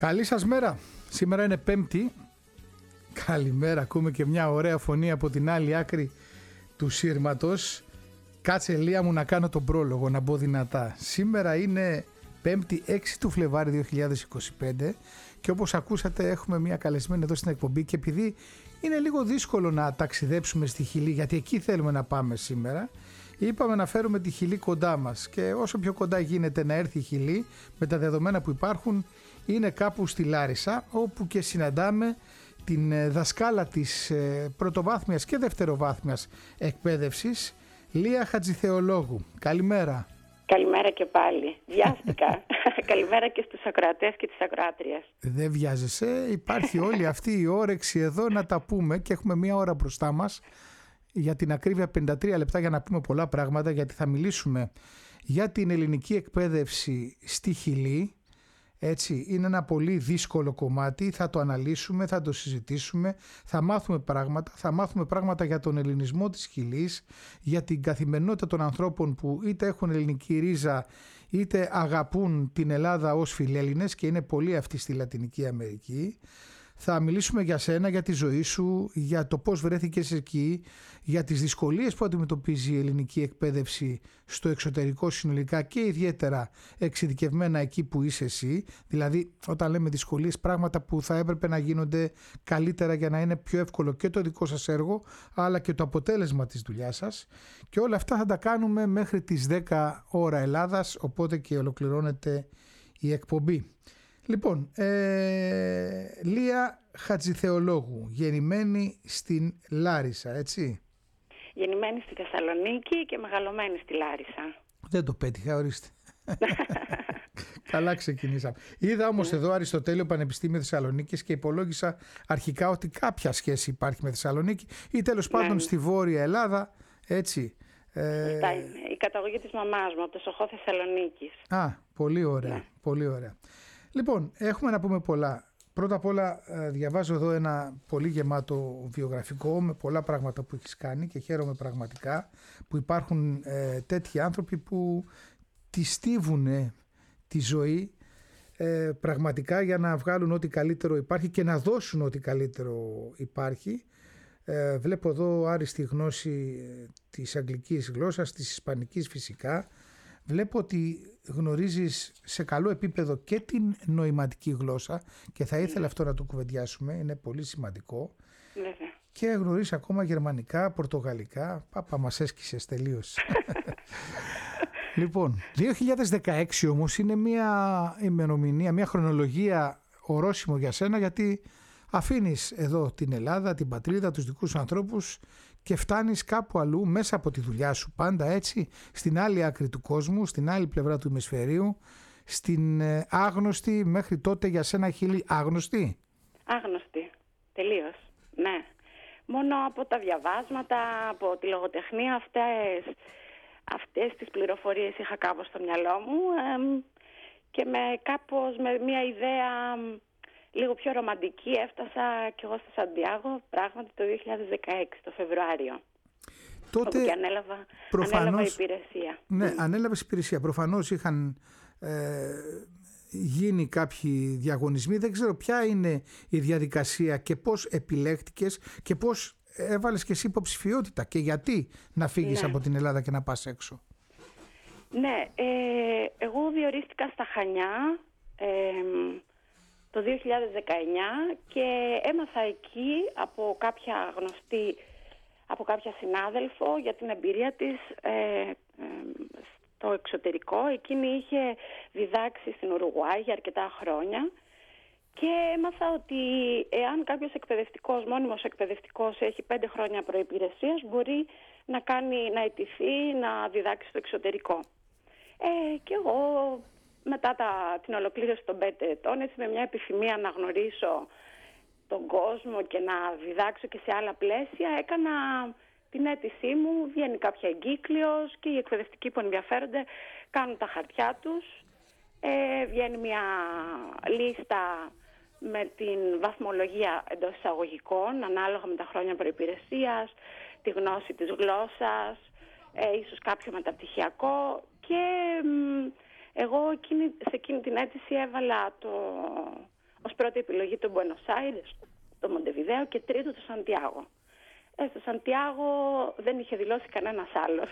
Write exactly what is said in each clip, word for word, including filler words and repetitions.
Καλή σας μέρα. Σήμερα είναι Πέμπτη. Καλημέρα. Ακούμε και μια ωραία φωνή από την άλλη άκρη του σύρματος. Κάτσε Λία μου να κάνω τον πρόλογο, να μπω δυνατά. Σήμερα είναι Πέμπτη έξι του Φλεβάρι δύο χιλιάδες είκοσι πέντε και όπως ακούσατε έχουμε μια καλεσμένη εδώ στην εκπομπή και επειδή είναι λίγο δύσκολο να ταξιδέψουμε στη Χιλή, γιατί εκεί θέλουμε να πάμε σήμερα, είπαμε να φέρουμε τη Χιλή κοντά μας και όσο πιο κοντά γίνεται να έρθει η Χιλή με τα δεδομένα που υπάρχουν είναι κάπου στη Λάρισα, όπου και συναντάμε την δασκάλα της πρωτοβάθμιας και δευτεροβάθμιας εκπαίδευσης, Λία Χατζηθεολόγου. Καλημέρα. Καλημέρα και πάλι. Βιάστηκα. Καλημέρα και στους ακροατές και τις ακροάτριες. Δεν βιάζεσαι. Υπάρχει όλη αυτή η όρεξη εδώ να τα πούμε και έχουμε μία ώρα μπροστά μας. Για την ακρίβεια πενήντα τρία λεπτά για να πούμε πολλά πράγματα, γιατί θα μιλήσουμε για την ελληνική εκπαίδευση στη Χιλή. Έτσι, είναι ένα πολύ δύσκολο κομμάτι, θα το αναλύσουμε, θα το συζητήσουμε, θα μάθουμε πράγματα, θα μάθουμε πράγματα για τον ελληνισμό της Χιλής, για την καθημερινότητα των ανθρώπων που είτε έχουν ελληνική ρίζα είτε αγαπούν την Ελλάδα ως φιλέλληνες και είναι πολλοί αυτοί στη Λατινική Αμερική. Θα μιλήσουμε για σένα, για τη ζωή σου, για το πώς βρέθηκες εκεί, για τις δυσκολίες που αντιμετωπίζει η ελληνική εκπαίδευση στο εξωτερικό συνολικά και ιδιαίτερα εξειδικευμένα εκεί που είσαι εσύ. Δηλαδή, όταν λέμε δυσκολίες, πράγματα που θα έπρεπε να γίνονται καλύτερα για να είναι πιο εύκολο και το δικό σας έργο, αλλά και το αποτέλεσμα της δουλειάς σας. Και όλα αυτά θα τα κάνουμε μέχρι τις δέκα ώρα Ελλάδας, οπότε και ολοκληρώνεται η εκπομπή. Λοιπόν, ε, Λία Χατζηθεολόγου, γεννημένη στην Λάρισα, έτσι. Γεννημένη στη Θεσσαλονίκη και μεγαλωμένη στη Λάρισα. Δεν το πέτυχα, ορίστε. Καλά ξεκινήσαμε. Είδα όμως εδώ Αριστοτέλειο Πανεπιστήμιο Θεσσαλονίκης και υπολόγισα αρχικά ότι κάποια σχέση υπάρχει με Θεσσαλονίκη ή τέλος πάντων στη Βόρεια Ελλάδα, έτσι. Ε... Αυτά είναι. Η καταγωγή της μαμάς μου από το Σοχό Θεσσαλονίκης. Α, πολύ ωραία, ναι. πολύ ωραία. Λοιπόν, έχουμε να πούμε πολλά. Πρώτα απ' όλα διαβάζω εδώ ένα πολύ γεμάτο βιογραφικό με πολλά πράγματα που έχεις κάνει και χαίρομαι πραγματικά που υπάρχουν ε, τέτοιοι άνθρωποι που τη στίβουν τη ζωή ε, πραγματικά για να βγάλουν ό,τι καλύτερο υπάρχει και να δώσουν ό,τι καλύτερο υπάρχει. Ε, βλέπω εδώ άριστη γνώση της αγγλικής γλώσσας, της ισπανικής φυσικά. Βλέπω ότι γνωρίζεις σε καλό επίπεδο και την νοηματική γλώσσα και θα ήθελα αυτό να το κουβεντιάσουμε, είναι πολύ σημαντικό. Βέβαια. Και γνωρίζεις ακόμα γερμανικά, πορτογαλικά. Πάπα, μας έσκησες τελείως. Λοιπόν, δύο χιλιάδες δεκαέξι όμως είναι μια ημερομηνία, μια χρονολογία ορόσημο για σένα, γιατί αφήνεις εδώ την Ελλάδα, την πατρίδα, τους δικούς ανθρώπους και φτάνεις κάπου αλλού μέσα από τη δουλειά σου, πάντα έτσι, στην άλλη άκρη του κόσμου, στην άλλη πλευρά του ημισφαιρίου, στην άγνωστη μέχρι τότε για σένα Χιλή. Άγνωστη. Άγνωστη. Τελείως. Ναι. Μόνο από τα διαβάσματα, από τη λογοτεχνία, αυτές, αυτές τις πληροφορίες είχα κάπως στο μυαλό μου ε, και με κάπως με μια ιδέα λίγο πιο ρομαντική έφτασα κι εγώ στο Σαντιάγο πράγματι το δύο χιλιάδες δεκαέξι, το Φεβρουάριο. Τότε όπου και ανέλαβα, προφανώς, ανέλαβα υπηρεσία. Ναι, mm. ανέλαβες υπηρεσία. Προφανώς είχαν ε, γίνει κάποιοι διαγωνισμοί. Δεν ξέρω ποια είναι η διαδικασία και πώς επιλέχτηκες και πώς έβαλες και εσύ υποψηφιότητα και γιατί να φύγεις ναι. από την Ελλάδα και να πας έξω. Ναι, ε, εγώ διορίστηκα στα Χανιά ε, το δύο χιλιάδες δεκαεννιά και έμαθα εκεί από κάποια γνωστή, από κάποια συνάδελφο για την εμπειρία της ε, ε, στο εξωτερικό. Εκείνη είχε διδάξει στην Ουρουγουάη για αρκετά χρόνια και έμαθα ότι εάν κάποιος εκπαιδευτικός, μόνιμος εκπαιδευτικός έχει πέντε χρόνια προϋπηρεσίας μπορεί να, κάνει, να αιτηθεί να διδάξει στο εξωτερικό. Ε, και εγώ μετά τα, την ολοκλήρωση των πέντε ετών, έτσι με μια επιθυμία να γνωρίσω τον κόσμο και να διδάξω και σε άλλα πλαίσια, έκανα την αίτησή μου, βγαίνει κάποια εγκύκλειος και οι εκπαιδευτικοί που ενδιαφέρονται κάνουν τα χαρτιά τους. Ε, βγαίνει μια λίστα με την βαθμολογία εντός εισαγωγικών, ανάλογα με τα χρόνια προϋπηρεσίας, τη γνώση της γλώσσας, ε, ίσως κάποιο μεταπτυχιακό και... Εγώ εκείνη, σε εκείνη την αίτηση έβαλα το, πρώτη επιλογή το Buenos Aires, το Μοντεβιδέο και τρίτο το Σαντιάγο. Ε, στο Σαντιάγο δεν είχε δηλώσει κανένας άλλος.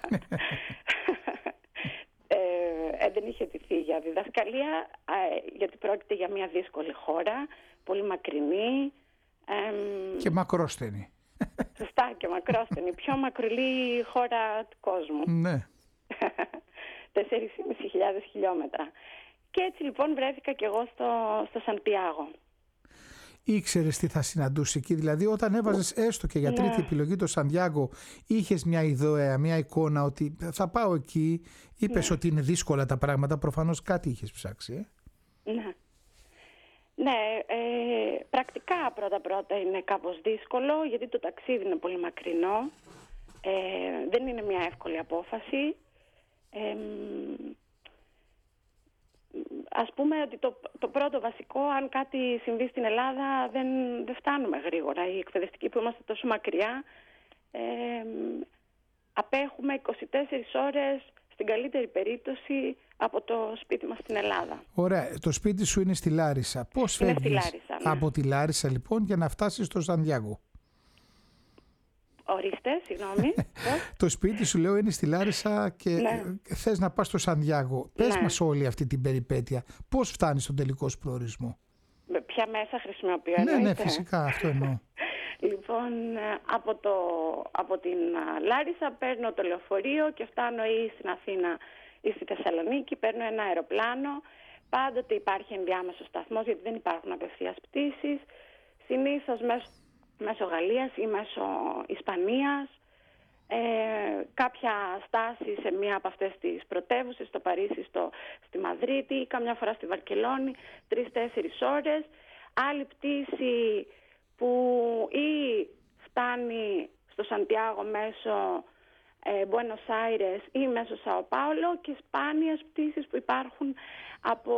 ε, ε, δεν είχε τηθεί για διδασκαλία, ε, γιατί πρόκειται για μια δύσκολη χώρα, πολύ μακρινή. Ε, και μακρόστενη. Σωστά, και μακρόστενη. Η πιο μακρουλή χώρα του κόσμου. Ναι. τέσσερις χιλιάδες πεντακόσια χιλιόμετρα. Και έτσι λοιπόν βρέθηκα κι εγώ στο, στο Σαντιάγο. Ήξερες τι θα συναντούσε εκεί, δηλαδή όταν έβαζες έστω και για τρίτη ναι. επιλογή το Σαντιάγο, είχες μια ιδέα, μια εικόνα ότι θα πάω εκεί, είπες ναι. ότι είναι δύσκολα τα πράγματα, προφανώς κάτι είχες ψάξει. Ε? Ναι. Ναι, ε, πρακτικά πρώτα-πρώτα είναι κάπως δύσκολο, γιατί το ταξίδι είναι πολύ μακρινό, ε, δεν είναι μια εύκολη απόφαση. Ε, Ας πούμε ότι το, το πρώτο βασικό, αν κάτι συμβεί στην Ελλάδα, δεν, δεν φτάνουμε γρήγορα. Οι εκπαιδευτικοί που είμαστε τόσο μακριά, ε, απέχουμε είκοσι τέσσερις ώρες στην καλύτερη περίπτωση από το σπίτι μας στην Ελλάδα. Ωραία. Το σπίτι σου είναι στη Λάρισα. Πώς φεύγεις Λάρισα, ναι. από τη Λάρισα λοιπόν για να φτάσεις στο Σαντιάγο? Ορίστε, συγγνώμη. Το σπίτι σου, λέω, είναι στη Λάρισα και ναι. θες να πας στο Σαντιάγο. Πες ναι. μας όλη αυτή την περιπέτεια. Πώς φτάνεις στον τελικό σου προορισμό? Με ποια μέσα χρησιμοποιώ? Ναι, ναι, φυσικά, αυτό εννοώ. Λοιπόν, από, το, από την Λάρισα παίρνω το λεωφορείο και φτάνω ή στην Αθήνα ή στη Θεσσαλονίκη. Παίρνω ένα αεροπλάνο. Πάντοτε υπάρχει ενδιάμεσος σταθμός, γιατί δεν υπάρχουν απευθείας πτήσεις. Συνήθως μέσω μέσω Γαλλίας ή μέσω Ισπανίας, ε, κάποια στάση σε μία από αυτές τις πρωτεύουσες, στο Παρίσι, στο, στη Μαδρίτη ή καμιά φορά στη Βαρκελόνη, τρεις-τέσσερις ώρες. Άλλη πτήση που ή φτάνει στο Σαντιάγο μέσω ε, Buenos Aires ή μέσω Σαο Πάολο, και σπάνιες πτήσεις που υπάρχουν από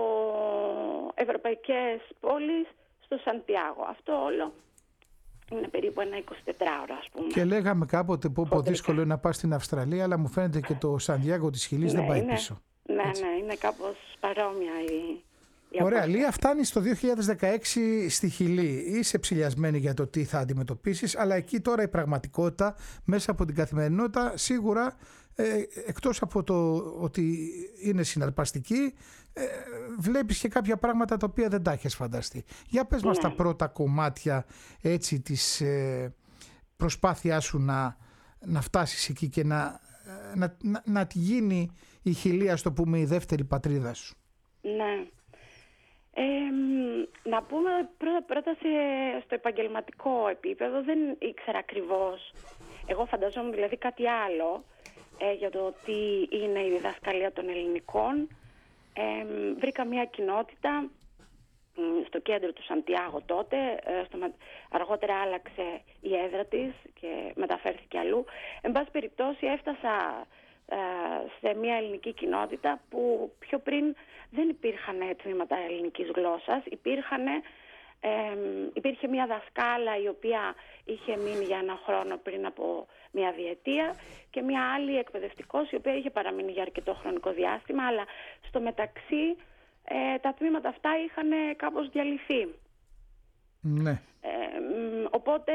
ευρωπαϊκές πόλεις στο Σαντιάγο. Αυτό όλο είναι περίπου ένα εικοσιτετράωρο, ας πούμε. Και λέγαμε κάποτε πω, πω δύσκολο είναι να πας στην Αυστραλία, αλλά μου φαίνεται και το Σαντιάγο της Χιλής ναι, δεν πάει είναι, πίσω. Ναι, έτσι. ναι, είναι κάπως παρόμοια η, η Ωραία, Λία, φτάνεις το δύο χιλιάδες δεκαέξι στη Χιλή. Είσαι ψηλιασμένη για το τι θα αντιμετωπίσεις, αλλά εκεί τώρα η πραγματικότητα μέσα από την καθημερινότητα σίγουρα, ε, εκτός από το ότι είναι συναρπαστική, ε, βλέπεις και κάποια πράγματα τα οποία δεν τα έχεις φανταστεί. Για πες μας ναι. τα πρώτα κομμάτια έτσι της ε, προσπάθειάς σου να, να φτάσεις εκεί και να, να, να, να τη γίνει η Χιλή, ας το πούμε, η δεύτερη πατρίδα σου. Ναι. Ε, να πούμε πρώτα, πρώτα σε, στο επαγγελματικό επίπεδο δεν ήξερα ακριβώς. Εγώ φανταζόμουν δηλαδή κάτι άλλο ε, για το τι είναι η διδασκαλία των ελληνικών. Ε, βρήκα μια κοινότητα ε, στο κέντρο του Σαντιάγο τότε, ε, στο, αργότερα άλλαξε η έδρα της και μεταφέρθηκε αλλού. Εν πάση περιπτώσει έφτασα ε, σε μια ελληνική κοινότητα που πιο πριν δεν υπήρχαν τμήματα ελληνικής γλώσσας, υπήρχαν, ε, υπήρχε μια δασκάλα η οποία είχε μείνει για ένα χρόνο πριν από μια διετία και μια άλλη εκπαιδευτικός η οποία είχε παραμείνει για αρκετό χρονικό διάστημα, αλλά στο μεταξύ ε, τα τμήματα αυτά είχαν κάπως διαλυθεί. Ναι. Ε, οπότε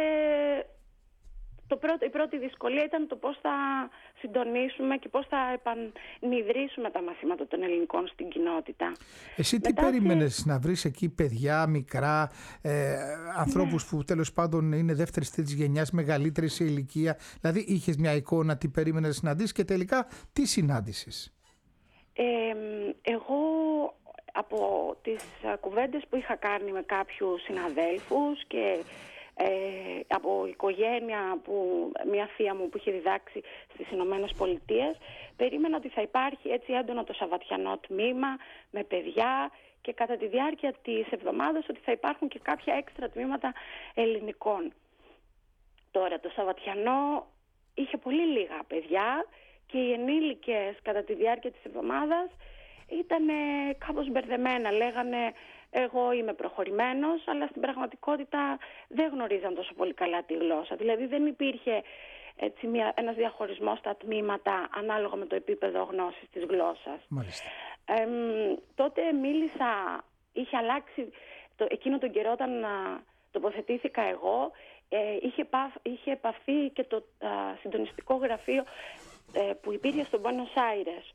το πρώτο, η πρώτη δυσκολία ήταν το πώς θα συντονίσουμε και πώς θα επανειδρύσουμε τα μαθήματα των ελληνικών στην κοινότητα. Εσύ τι Μετά περίμενες και... να βρεις εκεί παιδιά, μικρά, ε, ανθρώπους ναι. που τέλος πάντων είναι δεύτερης τρίτης γενιάς, μεγαλύτερη σε ηλικία? Δηλαδή είχες μια εικόνα τι περίμενες να συναντήσεις και τελικά τι συνάντησες? Ε, εγώ από τις κουβέντες που είχα κάνει με κάποιους συναδέλφους και Ε, από οικογένεια, που μια θεία μου που είχε διδάξει στις Ηνωμένες Πολιτείες, περίμενα ότι θα υπάρχει έτσι έντονο το σαββατιανό τμήμα με παιδιά και κατά τη διάρκεια της εβδομάδας ότι θα υπάρχουν και κάποια έξτρα τμήματα ελληνικών. Τώρα το σαββατιανό είχε πολύ λίγα παιδιά και οι ενήλικες κατά τη διάρκεια της εβδομάδας ήταν κάπως μπερδεμένα, λέγανε εγώ είμαι προχωρημένος, αλλά στην πραγματικότητα δεν γνωρίζαν τόσο πολύ καλά τη γλώσσα. Δηλαδή δεν υπήρχε έτσι, μια, ένας διαχωρισμός στα τμήματα ανάλογα με το επίπεδο γνώσης της γλώσσας. Μάλιστα. Ε, τότε μίλησα, είχε αλλάξει το, εκείνο τον καιρό όταν α, τοποθετήθηκα εγώ, ε, είχε, πα, είχε επαφή και το α, συντονιστικό γραφείο ε, που υπήρχε στον Buenos Aires.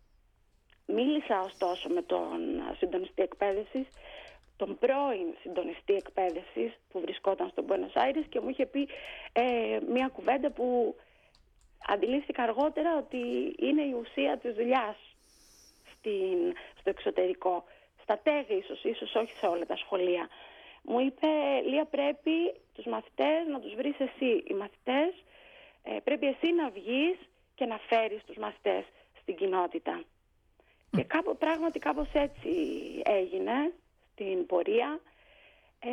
Μίλησα ωστόσο με τον συντονιστή εκπαίδευσης, τον πρώην συντονιστή εκπαίδευσης που βρισκόταν στον Buenos Aires και μου είχε πει ε, μια κουβέντα που αντιλήφθηκα αργότερα ότι είναι η ουσία της δουλειάς στην, στο εξωτερικό. Στα τέγη ίσως, ίσως όχι σε όλα τα σχολεία. Μου είπε, Λία, πρέπει τους μαθητές να τους βρεις εσύ. Οι μαθητές ε, πρέπει εσύ να βγεις και να φέρεις τους μαθητές στην κοινότητα. Mm. Και κάπου, πράγματι κάπως έτσι έγινε στην πορεία. Ε,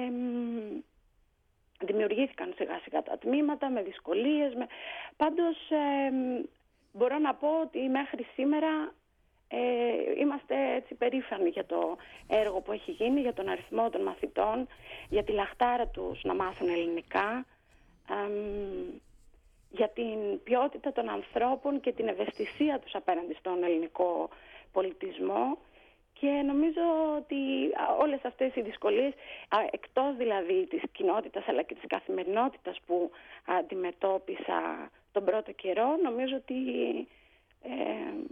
δημιουργήθηκαν σιγά σιγά τα τμήματα με δυσκολίες. Με... Πάντως ε, μπορώ να πω ότι μέχρι σήμερα ε, είμαστε έτσι περήφανοι για το έργο που έχει γίνει, για τον αριθμό των μαθητών, για τη λαχτάρα τους να μάθουν ελληνικά, ε, για την ποιότητα των ανθρώπων και την ευαισθησία τους απέναντι στον ελληνικό πολιτισμό. Και νομίζω ότι όλες αυτές οι δυσκολίες, εκτός δηλαδή της κοινότητας αλλά και της καθημερινότητας που αντιμετώπισα τον πρώτο καιρό, νομίζω ότι ε,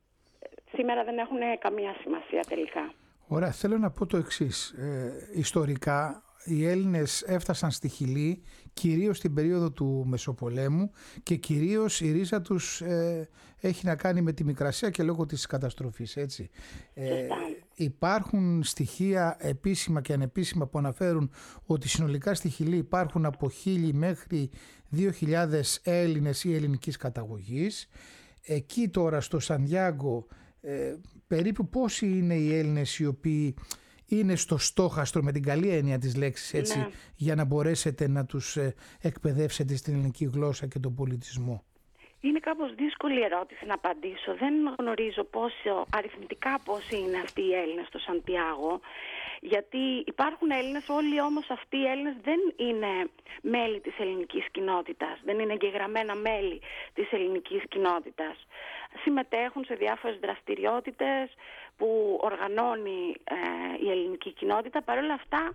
σήμερα δεν έχουν καμία σημασία τελικά. Ωραία, θέλω να πω το εξής. Ε, ιστορικά οι Έλληνες έφτασαν στη Χιλή κυρίως στην περίοδο του Μεσοπολέμου και κυρίως η ρίζα τους ε, έχει να κάνει με τη Μικρασία και λόγω της καταστροφής, έτσι. Ε, υπάρχουν στοιχεία επίσημα και ανεπίσημα που αναφέρουν ότι συνολικά στη Χιλή υπάρχουν από χίλιοι μέχρι δύο χιλιάδες Έλληνες ή ελληνικής καταγωγής. Εκεί τώρα στο Σαντιάγκο ε, περίπου πόσοι είναι οι Έλληνες οι οποίοι είναι στο στόχαστρο με την καλή έννοια της λέξης, έτσι, ναι, για να μπορέσετε να τους εκπαιδεύσετε στην ελληνική γλώσσα και τον πολιτισμό? Είναι κάπως δύσκολη ερώτηση να απαντήσω. Δεν γνωρίζω πόσο, αριθμητικά πόσοι είναι αυτοί οι Έλληνες στο Σαντιάγο, γιατί υπάρχουν Έλληνες, όλοι όμως αυτοί οι Έλληνες δεν είναι μέλη της ελληνικής κοινότητας, δεν είναι εγγεγραμμένα μέλη της ελληνικής κοινότητας. Συμμετέχουν σε διάφορες δραστηριότητες που οργανώνει ε, η ελληνική κοινότητα. Παρ' όλα αυτά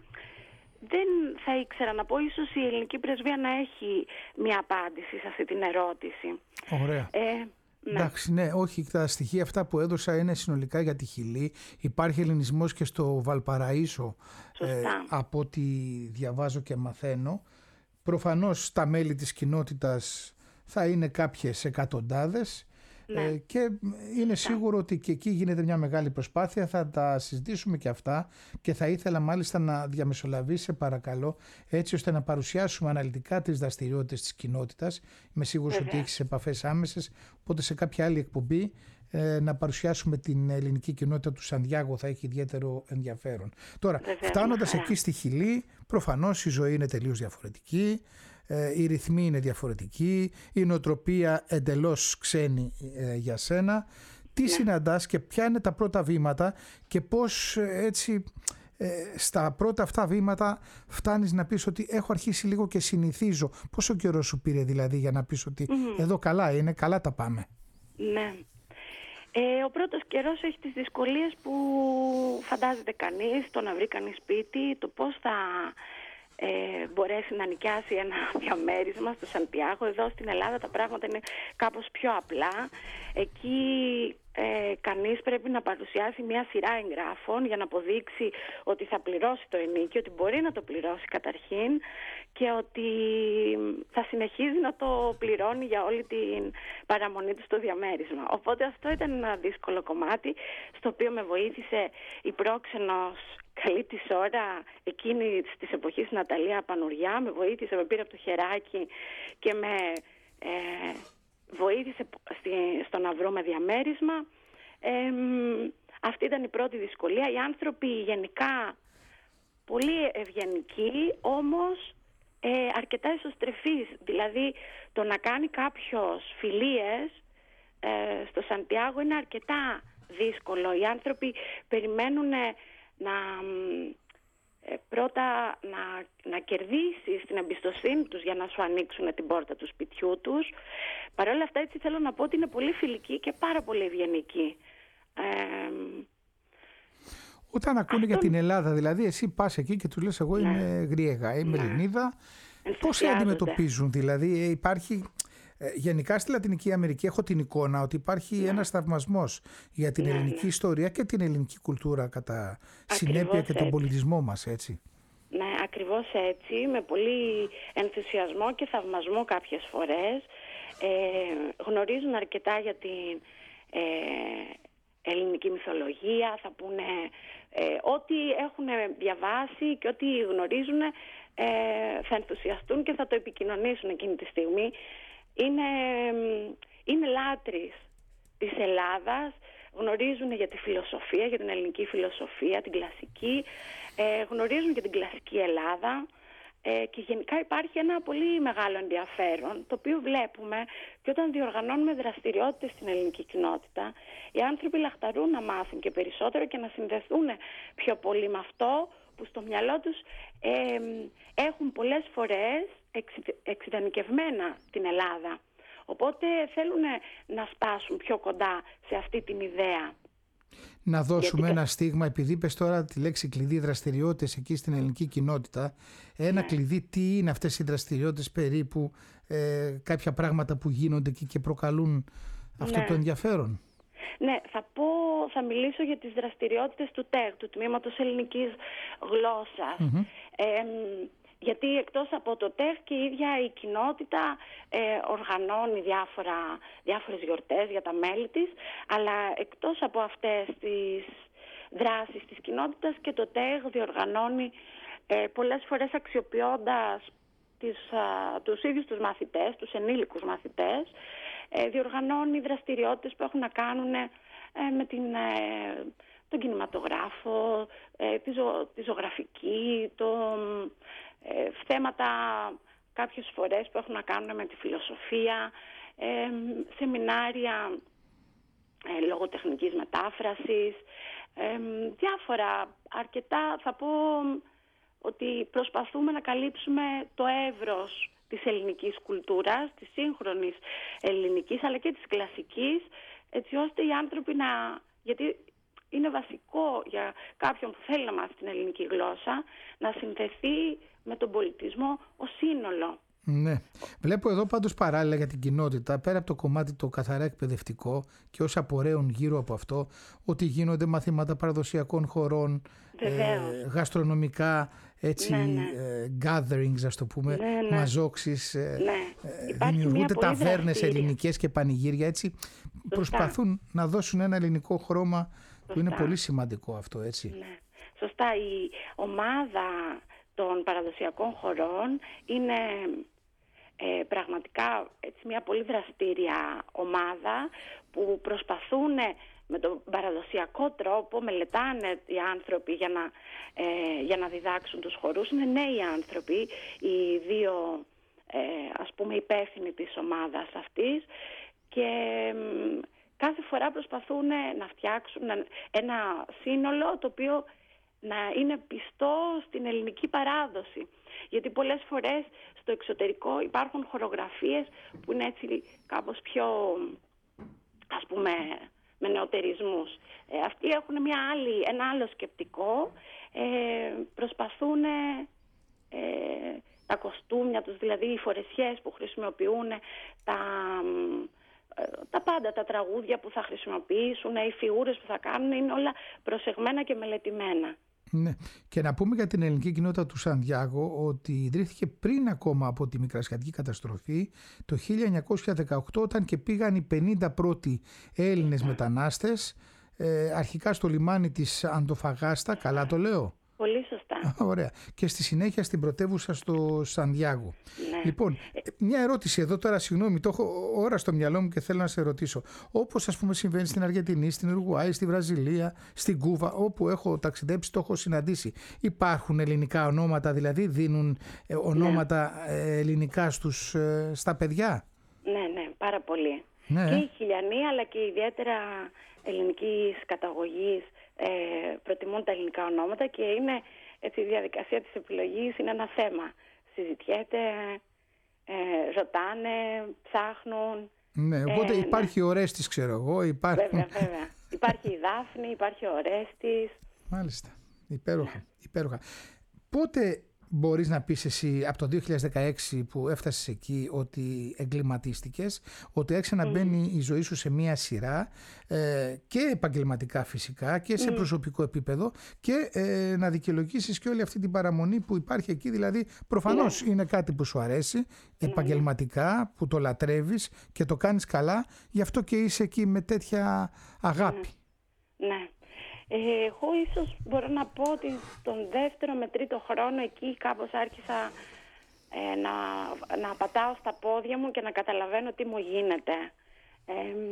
δεν θα ήξερα να πω, ίσως η ελληνική πρεσβεία να έχει μια απάντηση σε αυτή την ερώτηση. Ωραία. Ε, ναι. Εντάξει, ναι, όχι, τα στοιχεία αυτά που έδωσα είναι συνολικά για τη Χιλή. Υπάρχει ελληνισμός και στο Βαλπαραΐσο, ε, από ό,τι διαβάζω και μαθαίνω. Προφανώς τα μέλη της κοινότητας θα είναι κάποιες εκατοντάδες. Ναι. Ε, και είναι σίγουρο ότι και εκεί γίνεται μια μεγάλη προσπάθεια. Θα τα συζητήσουμε και αυτά και θα ήθελα μάλιστα να διαμεσολαβήσει, σε παρακαλώ, έτσι ώστε να παρουσιάσουμε αναλυτικά τις δραστηριότητες της κοινότητας. Είμαι σίγουρος ότι έχεις επαφές άμεσες, οπότε σε κάποια άλλη εκπομπή ε, να παρουσιάσουμε την ελληνική κοινότητα του Σαντιάγο θα έχει ιδιαίτερο ενδιαφέρον. Τώρα, Βεβαίως, φτάνοντας yeah. εκεί στη Χιλή, προφανώς η ζωή είναι τελείως διαφορετική. Ε, οι ρυθμοί είναι διαφορετικοί, η νοοτροπία εντελώς ξένη ε, για σένα. Τι yeah. συναντάς και ποια είναι τα πρώτα βήματα και πώς ε, έτσι ε, στα πρώτα αυτά βήματα φτάνεις να πεις ότι έχω αρχίσει λίγο και συνηθίζω? Πόσο καιρό σου πήρε δηλαδή για να πεις ότι mm-hmm. εδώ καλά είναι, καλά τα πάμε? Ναι. Ε, ο πρώτος καιρός έχει τις δυσκολίες που φαντάζεται κανείς, το να βρει κανείς σπίτι, το πώς θα Ε, μπορέσει να νοικιάσει ένα διαμέρισμα στο Σαντιάγο. Εδώ στην Ελλάδα τα πράγματα είναι κάπως πιο απλά. Εκεί ε, κανείς πρέπει να παρουσιάσει μια σειρά εγγράφων για να αποδείξει ότι θα πληρώσει το ενοίκιο, ότι μπορεί να το πληρώσει καταρχήν και ότι θα συνεχίζει να το πληρώνει για όλη την παραμονή του στο διαμέρισμα. Οπότε αυτό ήταν ένα δύσκολο κομμάτι, στο οποίο με βοήθησε η πρόξενος καλή της ώρα εκείνη της εποχής Ναταλία Πανουριά. Με βοήθησε, με πήρε από το χεράκι και με ε, βοήθησε στη, στο να βρούμε διαμέρισμα. Ε, αυτή ήταν η πρώτη δυσκολία. Οι άνθρωποι γενικά πολύ ευγενικοί, όμως ε, αρκετά εσωστρεφείς. Δηλαδή το να κάνει κάποιος φιλίες ε, στο Σαντιάγο είναι αρκετά δύσκολο. Οι άνθρωποι περιμένουν να ε, πρώτα να, να κερδίσεις την εμπιστοσύνη τους για να σου ανοίξουν την πόρτα του σπιτιού τους. Παρ' όλα αυτά, έτσι θέλω να πω ότι είναι πολύ φιλικοί και πάρα πολύ ευγενικοί. Ε, Όταν ακούνε Αυτό... για την Ελλάδα, δηλαδή εσύ πας εκεί και τους λες εγώ ναι. είμαι Γριέγα, είμαι ναι. Ελληνίδα, πώς σε αντιμετωπίζουν? Δηλαδή υπάρχει... Γενικά στη Λατινική Αμερική έχω την εικόνα ότι υπάρχει ναι. ένας θαυμασμός για την ναι, ελληνική ναι. ιστορία και την ελληνική κουλτούρα κατά ακριβώς συνέπεια και έτσι. Τον πολιτισμό μας, έτσι. Ναι, ακριβώς έτσι, με πολύ ενθουσιασμό και θαυμασμό κάποιες φορές. Ε, γνωρίζουν αρκετά για την ε, ελληνική μυθολογία, θα πούνε ε, ό,τι έχουν διαβάσει και ό,τι γνωρίζουν ε, θα ενθουσιαστούν και θα το επικοινωνήσουν εκείνη τη στιγμή. Είναι, είναι λάτρεις της Ελλάδας, γνωρίζουν για τη φιλοσοφία, για την ελληνική φιλοσοφία, την κλασική, ε, γνωρίζουν για την κλασική Ελλάδα ε, και γενικά υπάρχει ένα πολύ μεγάλο ενδιαφέρον, το οποίο βλέπουμε και όταν διοργανώνουμε δραστηριότητες στην ελληνική κοινότητα. Οι άνθρωποι λαχταρούν να μάθουν και περισσότερο και να συνδεθούν πιο πολύ με αυτό που στο μυαλό τους ε, έχουν πολλές φορές εξειδανικευμένα την Ελλάδα. Οπότε θέλουν να φτάσουν πιο κοντά σε αυτή την ιδέα. Να δώσουμε Γιατί... ένα στίγμα, επειδή είπες τώρα τη λέξη κλειδί δραστηριότητες εκεί στην ελληνική κοινότητα, ένα ναι. κλειδί, τι είναι αυτές οι δραστηριότητες περίπου, ε, κάποια πράγματα που γίνονται εκεί και προκαλούν αυτό ναι. το ενδιαφέρον? Ναι, θα πω, θα μιλήσω για τις δραστηριότητες του ΤΕΓ, του Τμήματος Ελληνικής Γλώσσας. Mm-hmm. Ε, γιατί εκτός από το ΤΕΓ και η ίδια η κοινότητα ε, οργανώνει διάφορα, διάφορες γιορτές για τα μέλη της, αλλά εκτός από αυτές τις δράσεις της κοινότητας και το ΤΕΓ διοργανώνει ε, πολλές φορές αξιοποιώντας τις, α, τους ίδιους τους μαθητές, τους ενήλικους μαθητές, ε, διοργανώνει δραστηριότητες που έχουν να κάνουν ε, με την... Ε, τον κινηματογράφο, ε, τη, ζω, τη ζωγραφική, το, ε, θέματα κάποιες φορές που έχουν να κάνουν με τη φιλοσοφία, ε, σεμινάρια ε, λογοτεχνικής μετάφρασης, ε, διάφορα αρκετά. Θα πω ότι προσπαθούμε να καλύψουμε το εύρος της ελληνικής κουλτούρας, της σύγχρονης ελληνικής αλλά και της κλασικής, έτσι ώστε οι άνθρωποι να... Γιατί είναι βασικό για κάποιον που θέλει να μάθει την ελληνική γλώσσα να συνδεθεί με τον πολιτισμό ως σύνολο. Ναι. Βλέπω εδώ πάντως παράλληλα για την κοινότητα, πέρα από το κομμάτι το καθαρά εκπαιδευτικό και όσα απορρέουν γύρω από αυτό, ότι γίνονται μαθήματα παραδοσιακών χωρών, ε, γαστρονομικά, έτσι, ναι, ναι. Ε, gatherings, ας το πούμε, ναι, ναι. μαζόξεις, ε, ναι. ε, δημιουργούνται ταβέρνες ελληνικές και πανηγύρια, έτσι. Σωστά. Προσπαθούν να δώσουν ένα ελληνικό χρώμα. Σωστά. Που είναι πολύ σημαντικό αυτό, έτσι. Ναι. Σωστά. Η ομάδα των παραδοσιακών χωρών είναι ε, πραγματικά έτσι, μια πολύ δραστήρια ομάδα που προσπαθούν με τον παραδοσιακό τρόπο, μελετάνε οι άνθρωποι για να, ε, για να διδάξουν τους χορούς. Είναι νέοι άνθρωποι, οι δύο ε, ας πούμε υπεύθυνοι της ομάδας αυτής και... κάθε φορά προσπαθούν να φτιάξουν ένα σύνολο το οποίο να είναι πιστό στην ελληνική παράδοση. Γιατί πολλές φορές στο εξωτερικό υπάρχουν χορογραφίες που είναι έτσι κάπως πιο, ας πούμε, με νεωτερισμούς. Ε, αυτοί έχουν μια άλλη, ένα άλλο σκεπτικό, ε, προσπαθούν ε, τα κοστούμια τους, δηλαδή οι φορεσιές που χρησιμοποιούν, τα... τα πάντα, τα τραγούδια που θα χρησιμοποιήσουν, οι φιγούρες που θα κάνουν, είναι όλα προσεγμένα και μελετημένα. Ναι. Και να πούμε για την ελληνική κοινότητα του Σαντιάγο ότι ιδρύθηκε πριν ακόμα από τη Μικρασιατική καταστροφή το χίλια εννιακόσια δεκαοκτώ, όταν και πήγαν οι πενήντα πρώτοι Έλληνες μετανάστες, ε, αρχικά στο λιμάνι της Αντοφαγάστα, καλά το λέω? Πολύ σωστά. Ωραία. Και στη συνέχεια στην πρωτεύουσα στο Σαντιάγο. Ναι. Λοιπόν, μια ερώτηση εδώ τώρα, συγγνώμη, το έχω ώρα στο μυαλό μου και θέλω να σε ρωτήσω. Όπως ας πούμε συμβαίνει στην Αργεντινή, στην Ουρουγουάη, στη Βραζιλία, στην Κούβα, όπου έχω ταξιδέψει, το έχω συναντήσει. Υπάρχουν ελληνικά ονόματα, δηλαδή δίνουν ονόματα ναι. ελληνικά στους, στα παιδιά? Ναι, ναι, πάρα πολύ. Ναι. Και οι χιλιανοί, αλλά και ιδιαίτερα ελληνικής καταγωγής Ε, προτιμούν τα ελληνικά ονόματα και είναι έτσι, η διαδικασία της επιλογής είναι ένα θέμα. Συζητιέται, ε, ρωτάνε, ψάχνουν. Ναι, οπότε ε, υπάρχει ναι. ο Ορέστης, ξέρω εγώ. Υπάρχουν... Βέβαια, βέβαια. Υπάρχει η Δάφνη, υπάρχει ο Ορέστης. Μάλιστα. Υπέροχα. Ναι. Υπέροχα. Πότε μπορείς να πεις εσύ από το δύο χιλιάδες δεκαέξι που έφτασες εκεί ότι εγκληματίστηκες, ότι άρχισε να μπαίνει η ζωή σου σε μία σειρά ε, και επαγγελματικά φυσικά και σε mm. προσωπικό επίπεδο και ε, να δικαιολογήσεις και όλη αυτή την παραμονή που υπάρχει εκεί, δηλαδή προφανώς yeah. είναι κάτι που σου αρέσει επαγγελματικά, που το λατρεύεις και το κάνεις καλά, γι' αυτό και είσαι εκεί με τέτοια αγάπη. Ναι. ναι. Ε, εγώ ίσως μπορώ να πω ότι τον δεύτερο με τρίτο χρόνο εκεί κάπως άρχισα ε, να, να πατάω στα πόδια μου και να καταλαβαίνω τι μου γίνεται. Ε,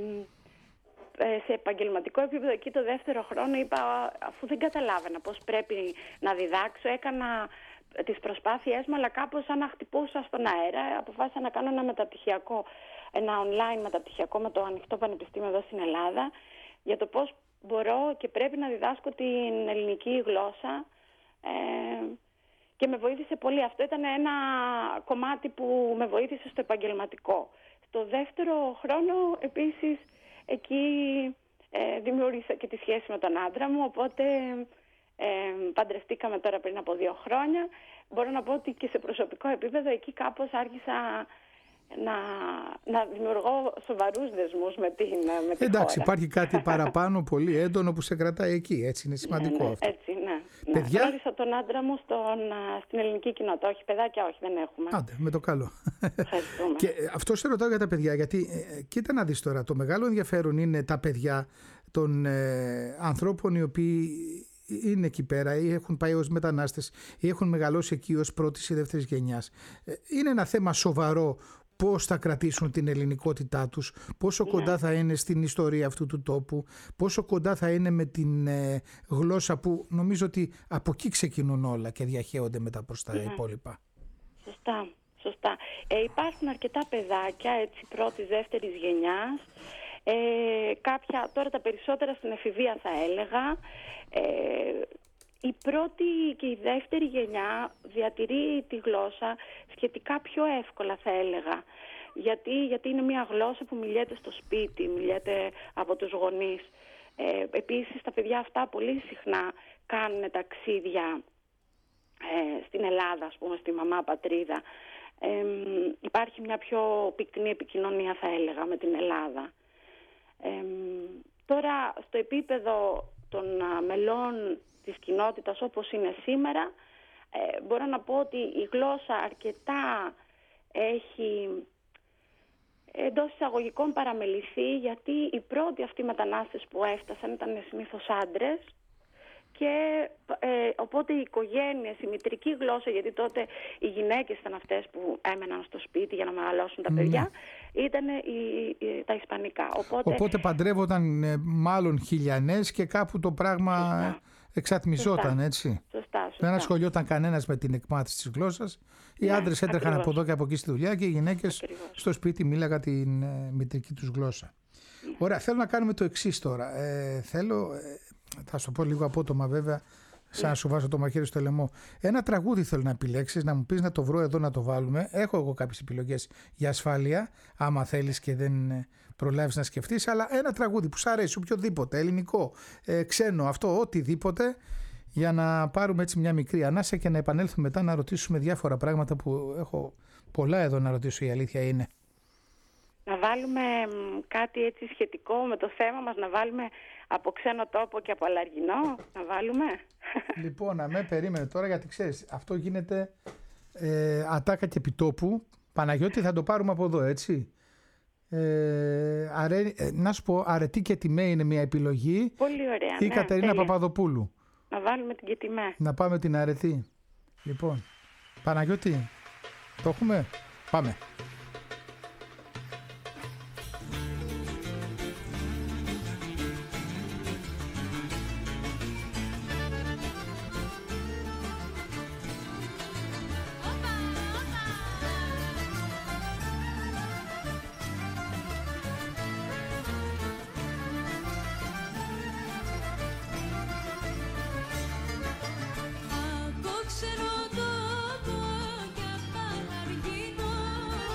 ε, σε επαγγελματικό επίπεδο εκεί το δεύτερο χρόνο είπα, αφού δεν καταλάβαινα πώς πρέπει να διδάξω, έκανα τις προσπάθειές μου, αλλά κάπως σαν να χτυπούσα στον αέρα, αποφάσισα να κάνω ένα μεταπτυχιακό, ένα online μεταπτυχιακό με το Ανοιχτό Πανεπιστήμιο εδώ στην Ελλάδα, για το πώς μπορώ και πρέπει να διδάσκω την ελληνική γλώσσα ε, και με βοήθησε πολύ. Αυτό ήταν ένα κομμάτι που με βοήθησε στο επαγγελματικό. Στο δεύτερο χρόνο επίσης εκεί ε, δημιούργησα και τη σχέση με τον άντρα μου, οπότε ε, παντρευτήκαμε τώρα πριν από δύο χρόνια. Μπορώ να πω ότι και σε προσωπικό επίπεδο εκεί κάπως άρχισα να, να δημιουργώ σοβαρούς δεσμούς με την, με την Εντάξει, χώρα. Υπάρχει κάτι παραπάνω πολύ έντονο που σε κρατάει εκεί, έτσι είναι σημαντικό ναι, ναι, αυτό. Έτσι, ναι. Παιδιά... ναι. Γνώρισα τον άντρα μου στον, στην ελληνική κοινότητα, όχι παιδάκια, όχι, δεν έχουμε. Άντε, με το καλό. Ευχαριστούμε. Και αυτό σε ρωτάω για τα παιδιά, γιατί ε, κοίτα να δεις τώρα, το μεγάλο ενδιαφέρον είναι τα παιδιά των ε, ανθρώπων οι οποίοι είναι εκεί πέρα ή έχουν πάει ως μετανάστες ή έχουν μεγαλώσει εκεί ως πρώτης ή δεύτερης γενιάς. Ε, είναι ένα θέμα σοβαρό. Πώς θα κρατήσουν την ελληνικότητά τους, πόσο yeah. κοντά θα είναι στην ιστορία αυτού του τόπου, πόσο κοντά θα είναι με την ε, γλώσσα που νομίζω ότι από εκεί ξεκινούν όλα και διαχέονται μετά προς τα yeah. υπόλοιπα. Σωστά, σωστά. Ε, υπάρχουν αρκετά παιδάκια, έτσι, πρώτης, δεύτερης γενιάς. Ε, κάποια, τώρα τα περισσότερα στην εφηβεία θα έλεγα. Ε, η πρώτη και η δεύτερη γενιά διατηρεί τη γλώσσα σχετικά πιο εύκολα θα έλεγα. Γιατί, γιατί είναι μια γλώσσα που μιλιέται στο σπίτι, μιλιέται από τους γονείς. Ε, επίσης τα παιδιά αυτά πολύ συχνά κάνουν ταξίδια ε, στην Ελλάδα, ας πούμε, στη μαμά πατρίδα. Ε, υπάρχει μια πιο πυκνή επικοινωνία θα έλεγα με την Ελλάδα. Ε, τώρα στο επίπεδο των μελών της κοινότητας όπως είναι σήμερα, ε, μπορώ να πω ότι η γλώσσα αρκετά έχει εντός εισαγωγικών παραμεληθεί, γιατί οι πρώτοι αυτοί μετανάστες που έφτασαν ήταν συνήθως άντρες και ε, οπότε οι οικογένειες, η μητρική γλώσσα, γιατί τότε οι γυναίκες ήταν αυτές που έμεναν στο σπίτι για να μεγαλώσουν τα παιδιά, mm. ήταν οι, οι, τα ισπανικά. Οπότε, οπότε παντρεύονταν ε, μάλλον χιλιανές και κάπου το πράγμα... Σωστά. Εξατμιζόταν, σωστά. Έτσι. Σωστά, σωστά. Δεν ασχολιόταν κανένας με την εκμάθηση της γλώσσας. Οι ναι, άντρες έτρεχαν ακριβώς. από εδώ και από εκεί στη δουλειά και οι γυναίκες ακριβώς. στο σπίτι μίλαγαν την ε, μητρική τους γλώσσα. Ναι. Ωραία, θέλω να κάνουμε το εξής τώρα. Ε, θέλω, ε, θα σου πω λίγο απότομα βέβαια, σαν να σου βάζω το μαχαίρι στο λαιμό. Ένα τραγούδι θέλω να επιλέξεις, να μου πεις να το βρω εδώ να το βάλουμε. Έχω εγώ κάποιες επιλογές για ασφάλεια, άμα θέλεις και δεν προλάβεις να σκεφτείς, αλλά ένα τραγούδι που σ' αρέσει, οποιοδήποτε, ελληνικό, ε, ξένο, αυτό, οτιδήποτε, για να πάρουμε έτσι μια μικρή ανάσα και να επανέλθουμε μετά να ρωτήσουμε διάφορα πράγματα που έχω πολλά εδώ να ρωτήσω, η αλήθεια είναι. Να βάλουμε κάτι έτσι σχετικό με το θέμα μας, να βάλουμε από ξένο τόπο και από αλαργινό, να βάλουμε. Λοιπόν, αμέ, περίμενε τώρα, γιατί ξέρεις, αυτό γίνεται ε, ατάκα και επιτόπου. Παναγιώτη, θα το πάρουμε από εδώ, έτσι. Ε, αρέ, ε, να σου πω, αρετή και τιμέ είναι μια επιλογή. Πολύ ωραία, ή ναι, Κατερίνα τέλεια. Παπαδοπούλου. Να βάλουμε την και τιμέ. Να πάμε την αρετή. Λοιπόν, Παναγιώτη, το έχουμε. Πάμε. Ξέρω τόπο και απ' αλαργινό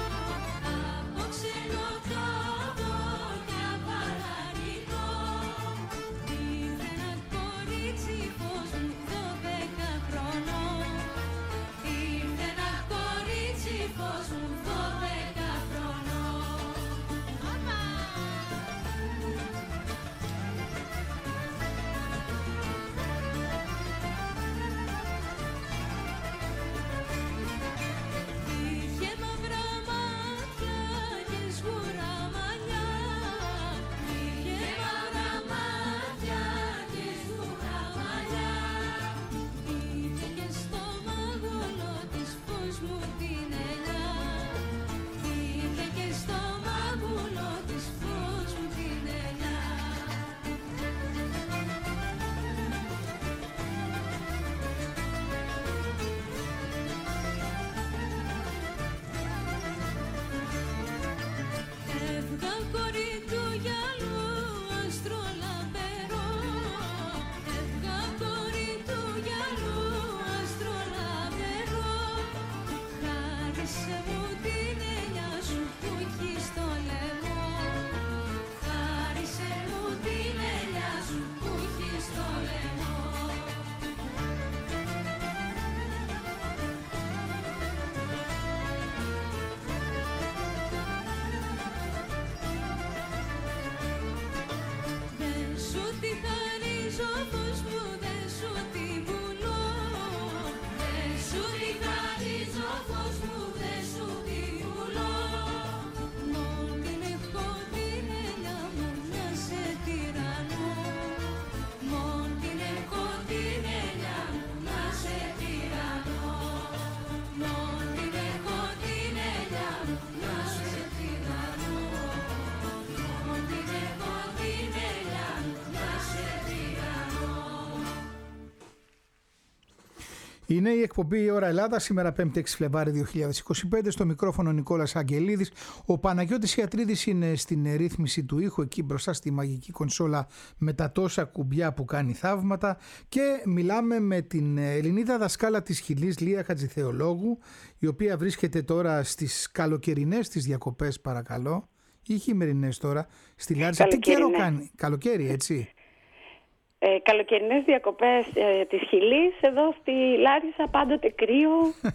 Είναι η εκπομπή «Η Ώρα Ελλάδα», σήμερα πέμπτη έξι Φλεβάρι δύο χιλιάδες είκοσι πέντε. Στο μικρόφωνο Νικόλας Αγγελίδης. Ο Παναγιώτης Ιατρίδης είναι στην ρύθμιση του ήχου, εκεί μπροστά στη μαγική κονσόλα με τα τόσα κουμπιά που κάνει θαύματα. Και μιλάμε με την Ελληνίδα δασκάλα της Χιλής, Λία Χατζηθεολόγου, η οποία βρίσκεται τώρα στις καλοκαιρινές της διακοπές, παρακαλώ. Ή χειμερινές τώρα, στη Λάρισα. Τι καιρό κάνει? Καλοκαίρι, έτσι. Ε, καλοκαιρινές διακοπές ε, της Χιλής, εδώ στη Λάρισα πάντοτε κρύο,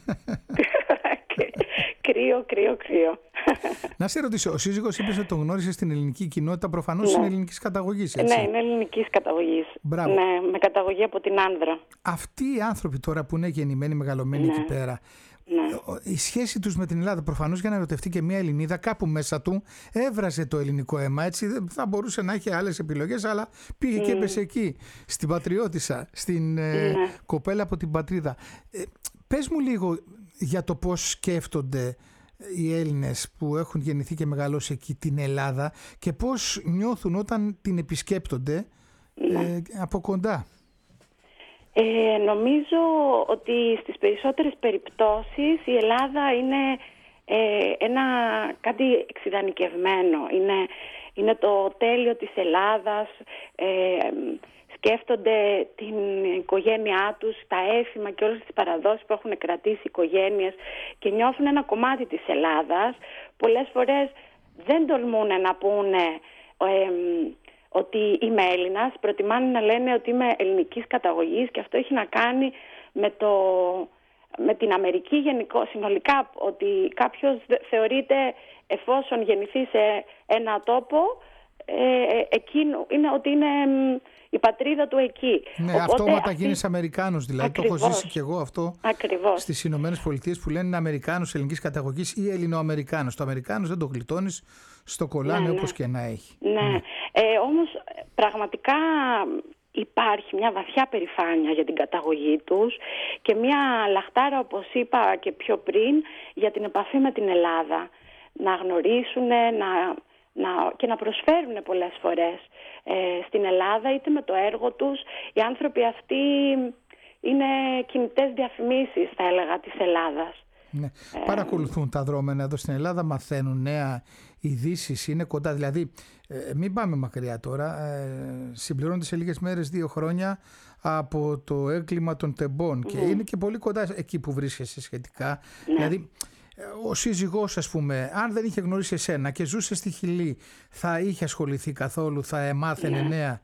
κρύο, κρύο, κρύο. Να σε ρωτήσω, ο σύζυγος είπες ότι τον γνώρισε στην ελληνική κοινότητα, προφανώς ναι. Είναι ελληνικής καταγωγής, έτσι? Ναι, είναι ελληνικής καταγωγής. Μπράβο. Ναι, με καταγωγή από την Άνδρα. Αυτοί οι άνθρωποι τώρα που είναι γεννημένοι, μεγαλωμένοι ναι. Εκεί πέρα, ναι. Η σχέση τους με την Ελλάδα, προφανώς για να ερωτευτεί και μια Ελληνίδα, κάπου μέσα του έβραζε το ελληνικό αίμα, έτσι. Δεν θα μπορούσε να έχει άλλες επιλογές, αλλά πήγε mm. και έπεσε εκεί, στην πατριώτισσα, στην mm. ε, κοπέλα από την πατρίδα. Ε, πες μου λίγο για το πώς σκέφτονται οι Έλληνες που έχουν γεννηθεί και μεγαλώσει εκεί την Ελλάδα και πώς νιώθουν όταν την επισκέπτονται mm. ε, από κοντά. Ε, νομίζω ότι στις περισσότερες περιπτώσεις η Ελλάδα είναι ε, ένα κάτι εξειδανικευμένο. Είναι, είναι το τέλειο της Ελλάδας. Ε, σκέφτονται την οικογένειά τους, τα έθιμα και όλες τις παραδόσεις που έχουν κρατήσει οι οικογένειες και νιώθουν ένα κομμάτι της Ελλάδας. Πολλές φορές δεν τολμούν να πούνε Ε, ότι είμαι Έλληνας, προτιμάνε να λένε ότι είμαι ελληνικής καταγωγής και αυτό έχει να κάνει με, το, με την Αμερική γενικό, συνολικά, ότι κάποιος θεωρείται, εφόσον γεννηθεί σε ένα τόπο, ε, εκείνο, είναι ότι είναι η πατρίδα του εκεί. Ναι, οπότε, αυτόματα αυτή... γίνεις Αμερικάνος, δηλαδή. Ακριβώς. Το έχω ζήσει και εγώ αυτό. Ακριβώς. Στις Ηνωμένες Πολιτείες που λένε Αμερικάνος ελληνικής καταγωγής ή Ελληνοαμερικάνος. Το Αμερικάνος δεν το γλιτώνεις, στο κολλάνε, ναι, όπως ναι. Και να έχει. Ναι, ναι. Ε, όμως πραγματικά υπάρχει μια βαθιά περηφάνεια για την καταγωγή τους και μια λαχτάρα, όπως είπα και πιο πριν, για την επαφή με την Ελλάδα. Να γνωρίσουν να, να, και να προσφέρουν πολλές φορές ε, στην Ελλάδα, είτε με το έργο τους. Οι άνθρωποι αυτοί είναι κινητές διαφημίσεις, θα έλεγα, της Ελλάδας. Ναι. Ε, Παρακολουθούν τα δρόμενα εδώ στην Ελλάδα, μαθαίνουν νέα ειδήσεις, είναι κοντά. Δηλαδή, ε, μην πάμε μακριά τώρα. Ε, συμπληρώνονται σε λίγες μέρες δύο χρόνια από το έγκλημα των Τεμπών mm. και είναι και πολύ κοντά εκεί που βρίσκεσαι σχετικά. Ναι. Δηλαδή, ο σύζυγός, ας πούμε, αν δεν είχε γνωρίσει εσένα και ζούσε στη Χιλή, θα είχε ασχοληθεί καθόλου, θα εμάθαινε ναι. νέα?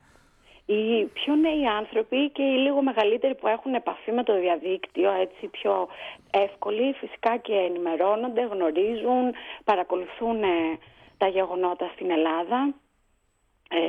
Οι πιο νέοι άνθρωποι και οι λίγο μεγαλύτεροι που έχουν επαφή με το διαδίκτυο, έτσι πιο εύκολοι, φυσικά και ενημερώνονται, γνωρίζουν, παρακολουθούν τα γεγονότα στην Ελλάδα. Ε,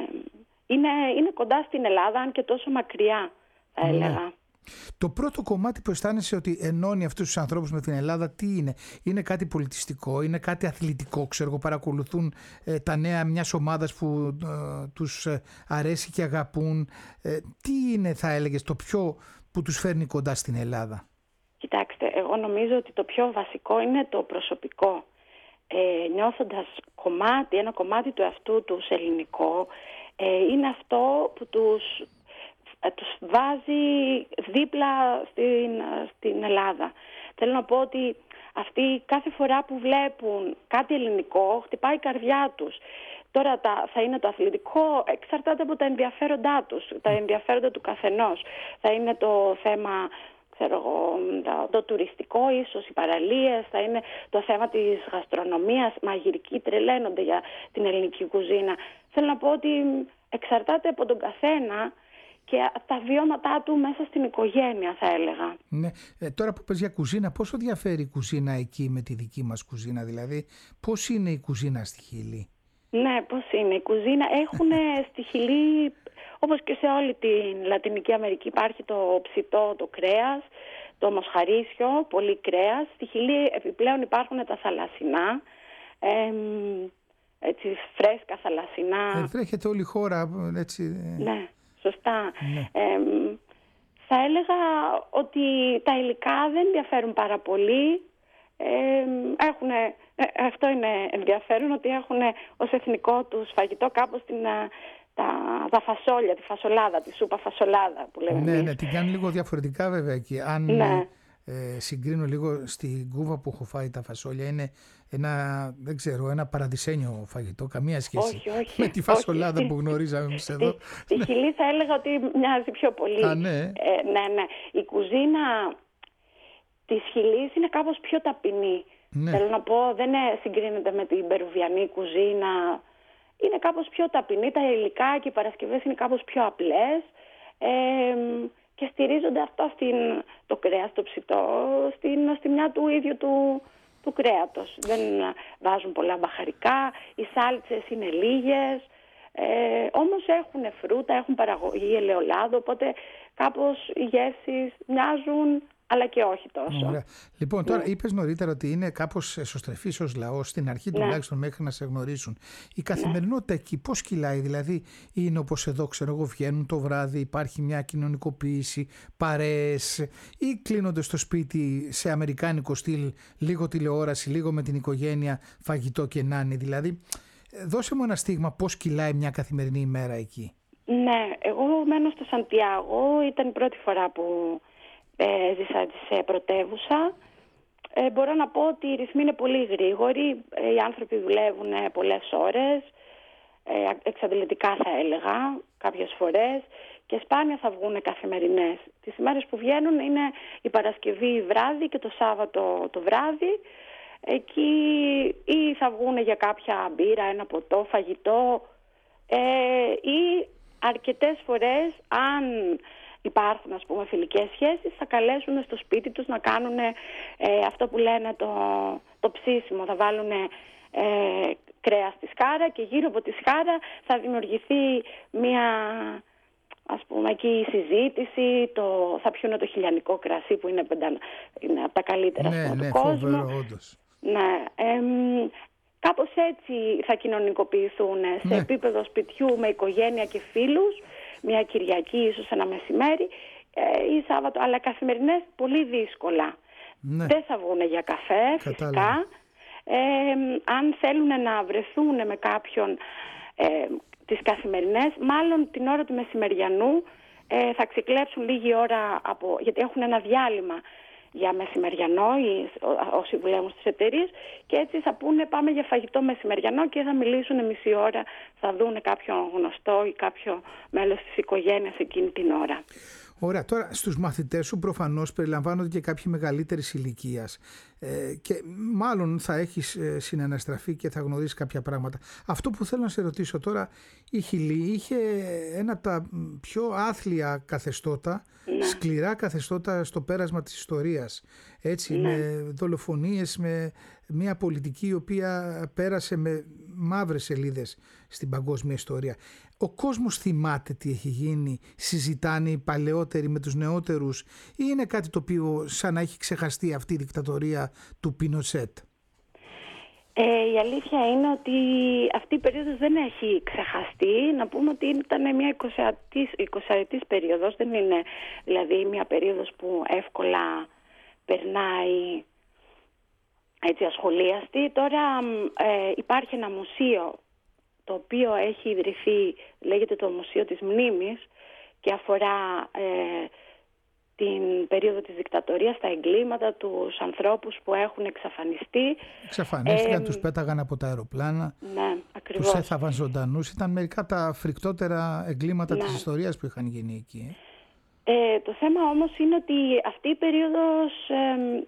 είναι, είναι κοντά στην Ελλάδα, αν και τόσο μακριά, θα έλεγα. Ναι. Το πρώτο κομμάτι που αισθάνεσαι ότι ενώνει αυτούς τους ανθρώπους με την Ελλάδα, τι είναι? Είναι κάτι πολιτιστικό, είναι κάτι αθλητικό? Ξέρω, παρακολουθούν ε, τα νέα μιας ομάδας που ε, τους αρέσει και αγαπούν. Ε, τι είναι, θα έλεγες, το πιο που τους φέρνει κοντά στην Ελλάδα? Κοιτάξτε, εγώ νομίζω ότι το πιο βασικό είναι το προσωπικό. Ε, νιώθοντας κομμάτι, ένα κομμάτι του εαυτού τους ελληνικό, ε, είναι αυτό που τους... τους βάζει δίπλα στην, στην Ελλάδα. Θέλω να πω ότι αυτοί κάθε φορά που βλέπουν κάτι ελληνικό χτυπάει η καρδιά τους. Τώρα τα, θα είναι το αθλητικό, εξαρτάται από τα ενδιαφέροντά τους, τα ενδιαφέροντα του καθενός. Θα είναι το θέμα, ξέρω εγώ, το, το τουριστικό ίσως, οι παραλίες, θα είναι το θέμα της γαστρονομίας, μαγειρικοί τρελαίνονται για την ελληνική κουζίνα. Θέλω να πω ότι εξαρτάται από τον καθένα και τα βιώματά του μέσα στην οικογένεια, θα έλεγα. Ναι. Ε, τώρα που πες για κουζίνα, πόσο διαφέρει η κουζίνα εκεί με τη δική μας κουζίνα? Δηλαδή, πώς είναι η κουζίνα στη Χιλή? Ναι, πώς είναι η κουζίνα? Έχουν στη Χιλή όπως και σε όλη την Λατινική Αμερική υπάρχει το ψητό, το κρέας, το μοσχαρίσιο, πολύ κρέας. Στη Χιλή επιπλέον υπάρχουν τα θαλασσινά, ε, έτσι φρέσκα θαλασσινά. Ε, βρέχεται όλη η χώρα, έτσι. Ναι, σωστά. Ναι. Ε, θα έλεγα ότι τα υλικά δεν ενδιαφέρουν πάρα πολύ. Ε, έχουν, ε, αυτό είναι ενδιαφέρον, ότι έχουν ως εθνικό τους φαγητό κάπως την, τα, τα φασόλια, τη φασολάδα, τη σούπα φασολάδα που λέμε Ναι, εμείς. ναι, την κάνουν λίγο διαφορετικά βέβαια εκεί. Αν Ναι. ε, συγκρίνω λίγο στην Κούβα που έχω φάει τα φασόλια, είναι ένα, δεν ξέρω, ένα παραδεισένιο φαγητό, καμία σχέση Όχι, όχι, με τη φασολάδα όχι. που γνωρίζαμε εμείς εδώ. Στη, στη Χιλή θα έλεγα ότι μοιάζει πιο πολύ. Α, ναι. Ε, ναι, ναι. Η κουζίνα της Χιλής είναι κάπως πιο ταπεινή. Ναι. Θέλω να πω, δεν είναι- συγκρίνεται με την περουβιανή κουζίνα. Είναι κάπως πιο ταπεινή, τα υλικά και οι παρασκευές είναι κάπως πιο απλές, ε, και στηρίζονται αυτά στην, το κρέας, το ψητό, στην αστιμιά του ίδιου του, του κρέατος. Δεν βάζουν πολλά μπαχαρικά, οι σάλτσες είναι λίγες, ε, όμως έχουν φρούτα, έχουν παραγωγή ελαιολάδου, οπότε κάπως οι γεύσεις μοιάζουν, αλλά και όχι τόσο. Ωραία. Λοιπόν, τώρα Ναι. είπες νωρίτερα ότι είναι κάπως εσωστρεφής ως λαός, στην αρχή Ναι. τουλάχιστον μέχρι να σε γνωρίσουν. Η καθημερινότητα εκεί πώς κυλάει, δηλαδή είναι όπως εδώ, ξέρω εγώ, βγαίνουν το βράδυ, υπάρχει μια κοινωνικοποίηση, παρέες, ή κλείνονται στο σπίτι σε αμερικάνικο στυλ, λίγο τηλεόραση, λίγο με την οικογένεια, φαγητό και νάνι. Δηλαδή, δώσε μου ένα στίγμα πώς κυλάει μια καθημερινή ημέρα εκεί. Ναι, εγώ μένω στο Σαντιάγο, ήταν η πρώτη φορά που ε, ζήσα σε πρωτεύουσα. Ε, μπορώ να πω ότι οι ρυθμοί είναι πολύ γρήγοροι, ε, οι άνθρωποι δουλεύουν ε, πολλές ώρες, ε, εξαντλητικά θα έλεγα κάποιες φορές, και σπάνια θα βγουν καθημερινές. Τις ημέρες που βγαίνουν είναι η Παρασκευή βράδυ και το Σάββατο το βράδυ. Εκεί ή θα βγουν για κάποια μπύρα, ένα ποτό, φαγητό, ε, ή αρκετές φορές, αν υπάρχουν ας πούμε φιλικές σχέσεις, θα καλέσουν στο σπίτι τους να κάνουν ε, αυτό που λένε το, το ψήσιμο. Θα βάλουν ε, κρέα στη σκάρα και γύρω από τη σκάρα θα δημιουργηθεί μια, ας πούμε, εκεί συζήτηση, το, θα πιούνε το χιλιανικό κρασί που είναι, πεντα, είναι από τα καλύτερα Ναι, πούμε, ναι, του κόσμου. φοβερό, όντως. Ναι, εμ, κάπως έτσι θα κοινωνικοποιηθούν, σε Ναι. επίπεδο σπιτιού με οικογένεια και φίλους, μια Κυριακή, ίσως ένα μεσημέρι ε, ή Σάββατο, αλλά καθημερινές πολύ δύσκολα. Ναι. Δεν θα βγουν για καφέ, φυσικά. Κατάλαβα. Ε, αν θέλουν να βρεθούν με κάποιον ε, τις καθημερινές, μάλλον την ώρα του μεσημεριανού ε, θα ξεκλέψουν λίγη ώρα, από, γιατί έχουν ένα διάλειμμα για μεσημεριανό ή όσοι δουλεύουν στις εταιρείες, και έτσι θα πούνε πάμε για φαγητό μεσημεριανό και θα μιλήσουν μισή ώρα, θα δούνε κάποιον γνωστό ή κάποιο μέλος της οικογένειας εκείνη την ώρα. Ωραία, τώρα στους μαθητές σου προφανώς περιλαμβάνονται και κάποιοι μεγαλύτερης ηλικίας ε, και μάλλον θα έχεις ε, συναναστραφεί και θα γνωρίσεις κάποια πράγματα. Αυτό που θέλω να σε ρωτήσω τώρα, η Χιλή είχε ένα από τα πιο άθλια καθεστώτα, Ναι. σκληρά καθεστώτα στο πέρασμα της ιστορίας, έτσι, Ναι. με δολοφονίες, με μια πολιτική η οποία πέρασε με μαύρες σελίδες στην παγκόσμια ιστορία. Ο κόσμος θυμάται τι έχει γίνει, συζητάνε οι παλαιότεροι με τους νεότερους, ή είναι κάτι το οποίο σαν να έχει ξεχαστεί αυτή η δικτατορία του Πινοσέτ? Ε, η αλήθεια είναι ότι αυτή η περίοδος δεν έχει ξεχαστεί. Να πούμε ότι ήταν μια εικοσαετής περίοδος, δεν είναι δηλαδή μια περίοδος που εύκολα περνάει έτσι ασχολίαστη. Τώρα ε, υπάρχει ένα μουσείο το οποίο έχει ιδρυθεί, λέγεται το Μουσείο της Μνήμης, και αφορά ε, την περίοδο της δικτατορίας, τα εγκλήματα, τους ανθρώπους που έχουν εξαφανιστεί. Εξαφανίστηκαν, Ε, τους πέταγαν από τα αεροπλάνα, Ναι, ακριβώς. τους έθαβαν ζωντανούς. Ήταν μερικά τα φρικτότερα εγκλήματα Ναι. της ιστορίας που είχαν γίνει εκεί. Ε, το θέμα όμως είναι ότι αυτή η περίοδος, ε,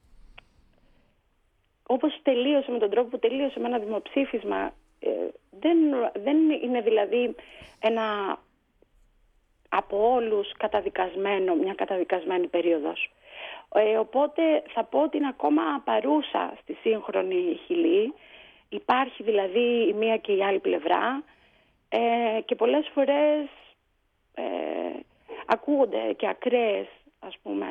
όπως τελείωσε, με τον τρόπο που τελείωσε με ένα δημοψήφισμα, ε, δεν, δεν είναι δηλαδή ένα από όλους καταδικασμένο, μια καταδικασμένη περίοδος. Ε, οπότε θα πω ότι είναι ακόμα παρούσα στη σύγχρονη Χιλή. Υπάρχει δηλαδή η μία και η άλλη πλευρά, ε, και πολλές φορές ακούγονται και ακραίες, ας πούμε,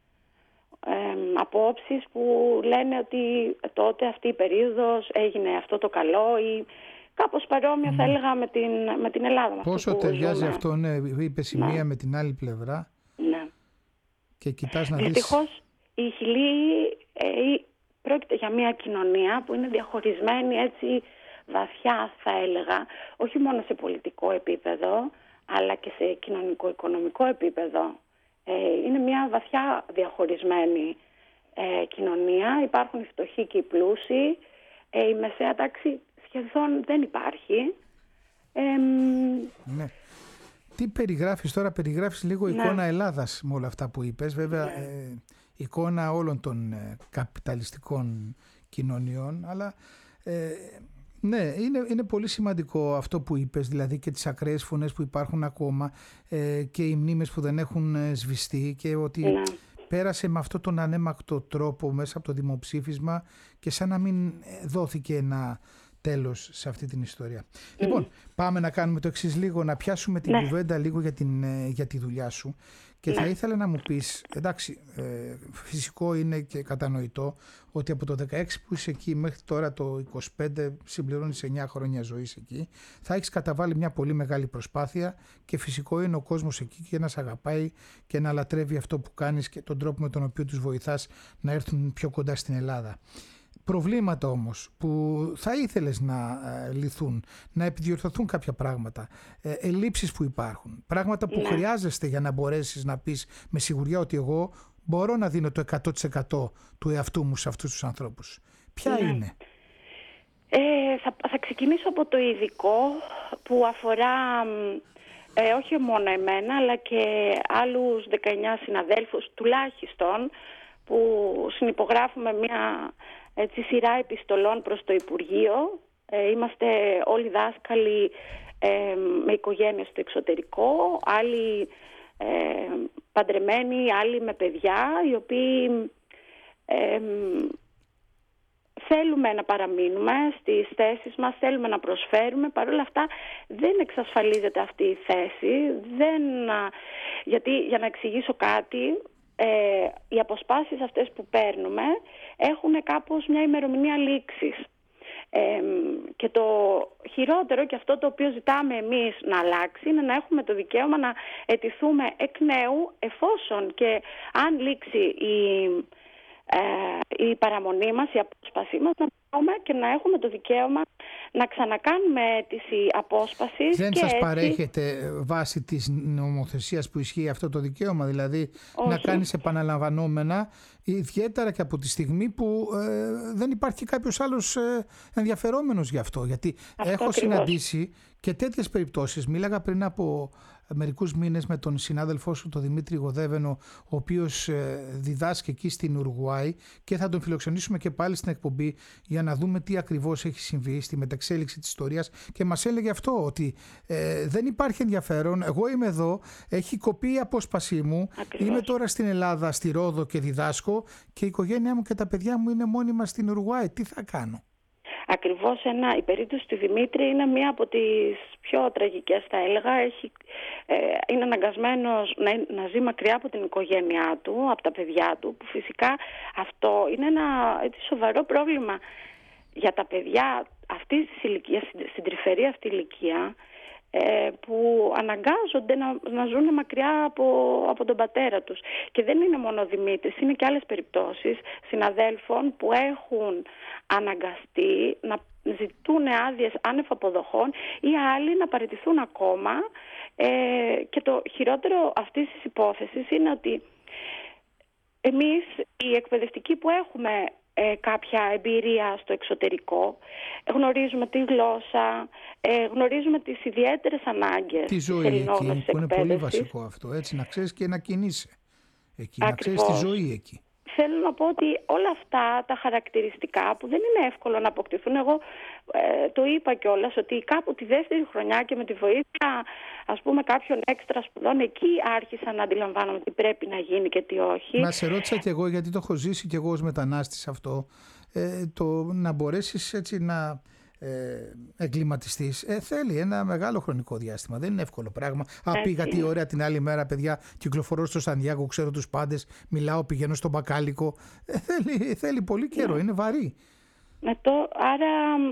ε, απόψεις που λένε ότι τότε αυτή η περίοδος έγινε αυτό το καλό ή κάπως παρόμοια mm. θα έλεγα με την, με την Ελλάδα. Πόσο αυτό ταιριάζει ζούμε. αυτό, ναι, είπες η ναι. μία με την άλλη πλευρά. Ναι. Και κοιτάς να Δυστυχώς, δεις... η Χιλή ε, πρόκειται για μια κοινωνία που είναι διαχωρισμένη έτσι βαθιά, θα έλεγα, όχι μόνο σε πολιτικό επίπεδο, αλλά και σε κοινωνικό-οικονομικό επίπεδο. Ε, είναι μια βαθιά διαχωρισμένη ε, κοινωνία. Υπάρχουν οι φτωχοί και οι πλούσιοι. Ε, η μεσαία τάξη σχεδόν δεν υπάρχει. Ε, ναι. Τι περιγράφεις τώρα, περιγράφεις λίγο ναι. εικόνα Ελλάδας με όλα αυτά που είπες. Βέβαια, ναι. ε, εικόνα όλων των ε, καπιταλιστικών κοινωνιών, αλλά ε, ναι, είναι, είναι πολύ σημαντικό αυτό που είπες, δηλαδή και τις ακραίες φωνές που υπάρχουν ακόμα ε, και οι μνήμες που δεν έχουν ε, σβηστεί και ότι ναι. πέρασε με αυτόν τον ανέμακτο τρόπο μέσα από το δημοψήφισμα και σαν να μην δόθηκε ένα τέλος σε αυτή την ιστορία. Mm. Λοιπόν, πάμε να κάνουμε το εξής λίγο, να πιάσουμε την ναι. κουβέντα λίγο για, την, για τη δουλειά σου και ναι. θα ήθελα να μου πεις, εντάξει, ε, φυσικό είναι και κατανοητό ότι από το δεκαέξι που είσαι εκεί μέχρι τώρα το είκοσι πέντε συμπληρώνεις εννιά χρόνια ζωής εκεί, θα έχεις καταβάλει μια πολύ μεγάλη προσπάθεια και φυσικό είναι ο κόσμος εκεί και να σε αγαπάει και να λατρεύει αυτό που κάνεις και τον τρόπο με τον οποίο τους βοηθάς να έρθουν πιο κοντά στην Ελλάδα. Προβλήματα όμως που θα ήθελες να ε, λυθούν, να επιδιορθωθούν κάποια πράγματα, ε, ελλείψεις που υπάρχουν, πράγματα που ναι. χρειάζεστε για να μπορέσεις να πεις με σιγουριά ότι εγώ μπορώ να δίνω το εκατό τοις εκατό του εαυτού μου σε αυτούς τους ανθρώπους. Ποια ναι. είναι? Ε, θα, θα ξεκινήσω από το ειδικό που αφορά ε, όχι μόνο εμένα αλλά και άλλους δεκαεννιά συναδέλφους τουλάχιστον που συνυπογράφουμε μια έτσι, σειρά επιστολών προς το Υπουργείο. Ε, είμαστε όλοι δάσκαλοι ε, με οικογένειες στο εξωτερικό, άλλοι ε, παντρεμένοι, άλλοι με παιδιά, οι οποίοι ε, θέλουμε να παραμείνουμε στις θέσεις μας, θέλουμε να προσφέρουμε. Παρ' όλα αυτά δεν εξασφαλίζεται αυτή η θέση. Δεν, γιατί, για να εξηγήσω κάτι, Ε, οι αποσπάσεις αυτές που παίρνουμε έχουν κάπως μια ημερομηνία λήξης ε, και το χειρότερο και αυτό το οποίο ζητάμε εμείς να αλλάξει είναι να έχουμε το δικαίωμα να αιτηθούμε εκ νέου εφόσον και αν λήξει η, ε, η παραμονή μας, η απόσπασή μας, να πάμε και να έχουμε το δικαίωμα να ξανακάνουμε αίτηση απόσπασης. Δεν και σας έτσι... παρέχεται βάσει της νομοθεσίας που ισχύει αυτό το δικαίωμα, δηλαδή Όχι. να κάνεις επαναλαμβανόμενα, ιδιαίτερα και από τη στιγμή που ε, δεν υπάρχει κάποιος άλλος ε, ενδιαφερόμενος γι' αυτό. Γιατί αυτό έχω ακριβώς. συναντήσει και τέτοιες περιπτώσεις. Μίλαγα πριν από μερικούς μήνες με τον συνάδελφό σου, τον Δημήτρη Γοδέβενο, ο οποίος ε, διδάσκει εκεί στην Ουρουάη και θα τον φιλοξενήσουμε και πάλι στην εκπομπή για να δούμε τι ακριβώς έχει συμβεί στη μεταξέλιξη της ιστορίας και μας έλεγε αυτό, ότι ε, δεν υπάρχει ενδιαφέρον, εγώ είμαι εδώ, έχει κοπεί η απόσπασή μου, ακριβώς. Είμαι τώρα στην Ελλάδα, στη Ρόδο και διδάσκω και η οικογένειά μου και τα παιδιά μου είναι μόνιμα στην Ουρουάη, τι θα κάνω? Ακριβώς ένα, η περίπτωση του Δημήτρη είναι μία από τις πιο τραγικές, θα έλεγα. Έχει, ε, είναι αναγκασμένος να, να ζει μακριά από την οικογένειά του, από τα παιδιά του, που φυσικά αυτό είναι ένα έτσι, σοβαρό πρόβλημα για τα παιδιά αυτής της ηλικίας, στην τρυφερή αυτή ηλικία, ε, που αναγκάζονται να, να ζουν μακριά από, από τον πατέρα τους. Και δεν είναι μόνο ο Δημήτρης, είναι και άλλες περιπτώσεις συναδέλφων που έχουν αναγκαστεί να ζητούν άδειες άνευ αποδοχών ή άλλοι να παραιτηθούν ακόμα. Ε, και το χειρότερο αυτής της υπόθεσης είναι ότι εμείς οι εκπαιδευτικοί που έχουμε ε, κάποια εμπειρία στο εξωτερικό, γνωρίζουμε τη γλώσσα, ε, γνωρίζουμε τις ιδιαίτερες ανάγκες τη ζωή της εκεί, που είναι πολύ βασικό αυτό, έτσι, να ξέρεις και να κινείσαι εκεί, Ακριβώς. Να ξέρεις τη ζωή εκεί. Θέλω να πω ότι όλα αυτά τα χαρακτηριστικά που δεν είναι εύκολο να αποκτηθούν, εγώ ε, το είπα κιόλας ότι κάπου τη δεύτερη χρονιά και με τη βοήθεια ας πούμε κάποιων έξτρα σπουδών εκεί άρχισα να αντιλαμβάνομαι τι πρέπει να γίνει και τι όχι. Να σε ρώτησα κι εγώ, γιατί το έχω ζήσει κι εγώ ως μετανάστης αυτό, ε, το να μπορέσεις έτσι να ε, εγκληματιστής, ε, θέλει ένα μεγάλο χρονικό διάστημα. Δεν είναι εύκολο πράγμα. Α, πήγα τι ωραία την άλλη μέρα, παιδιά, κυκλοφορώ στο Σαντιάγκο, ξέρω τους πάντες, μιλάω, πηγαίνω στον Μπακάλικο. Ε, θέλει, θέλει πολύ καιρό, ναι. Είναι βαρύ. Με το, άρα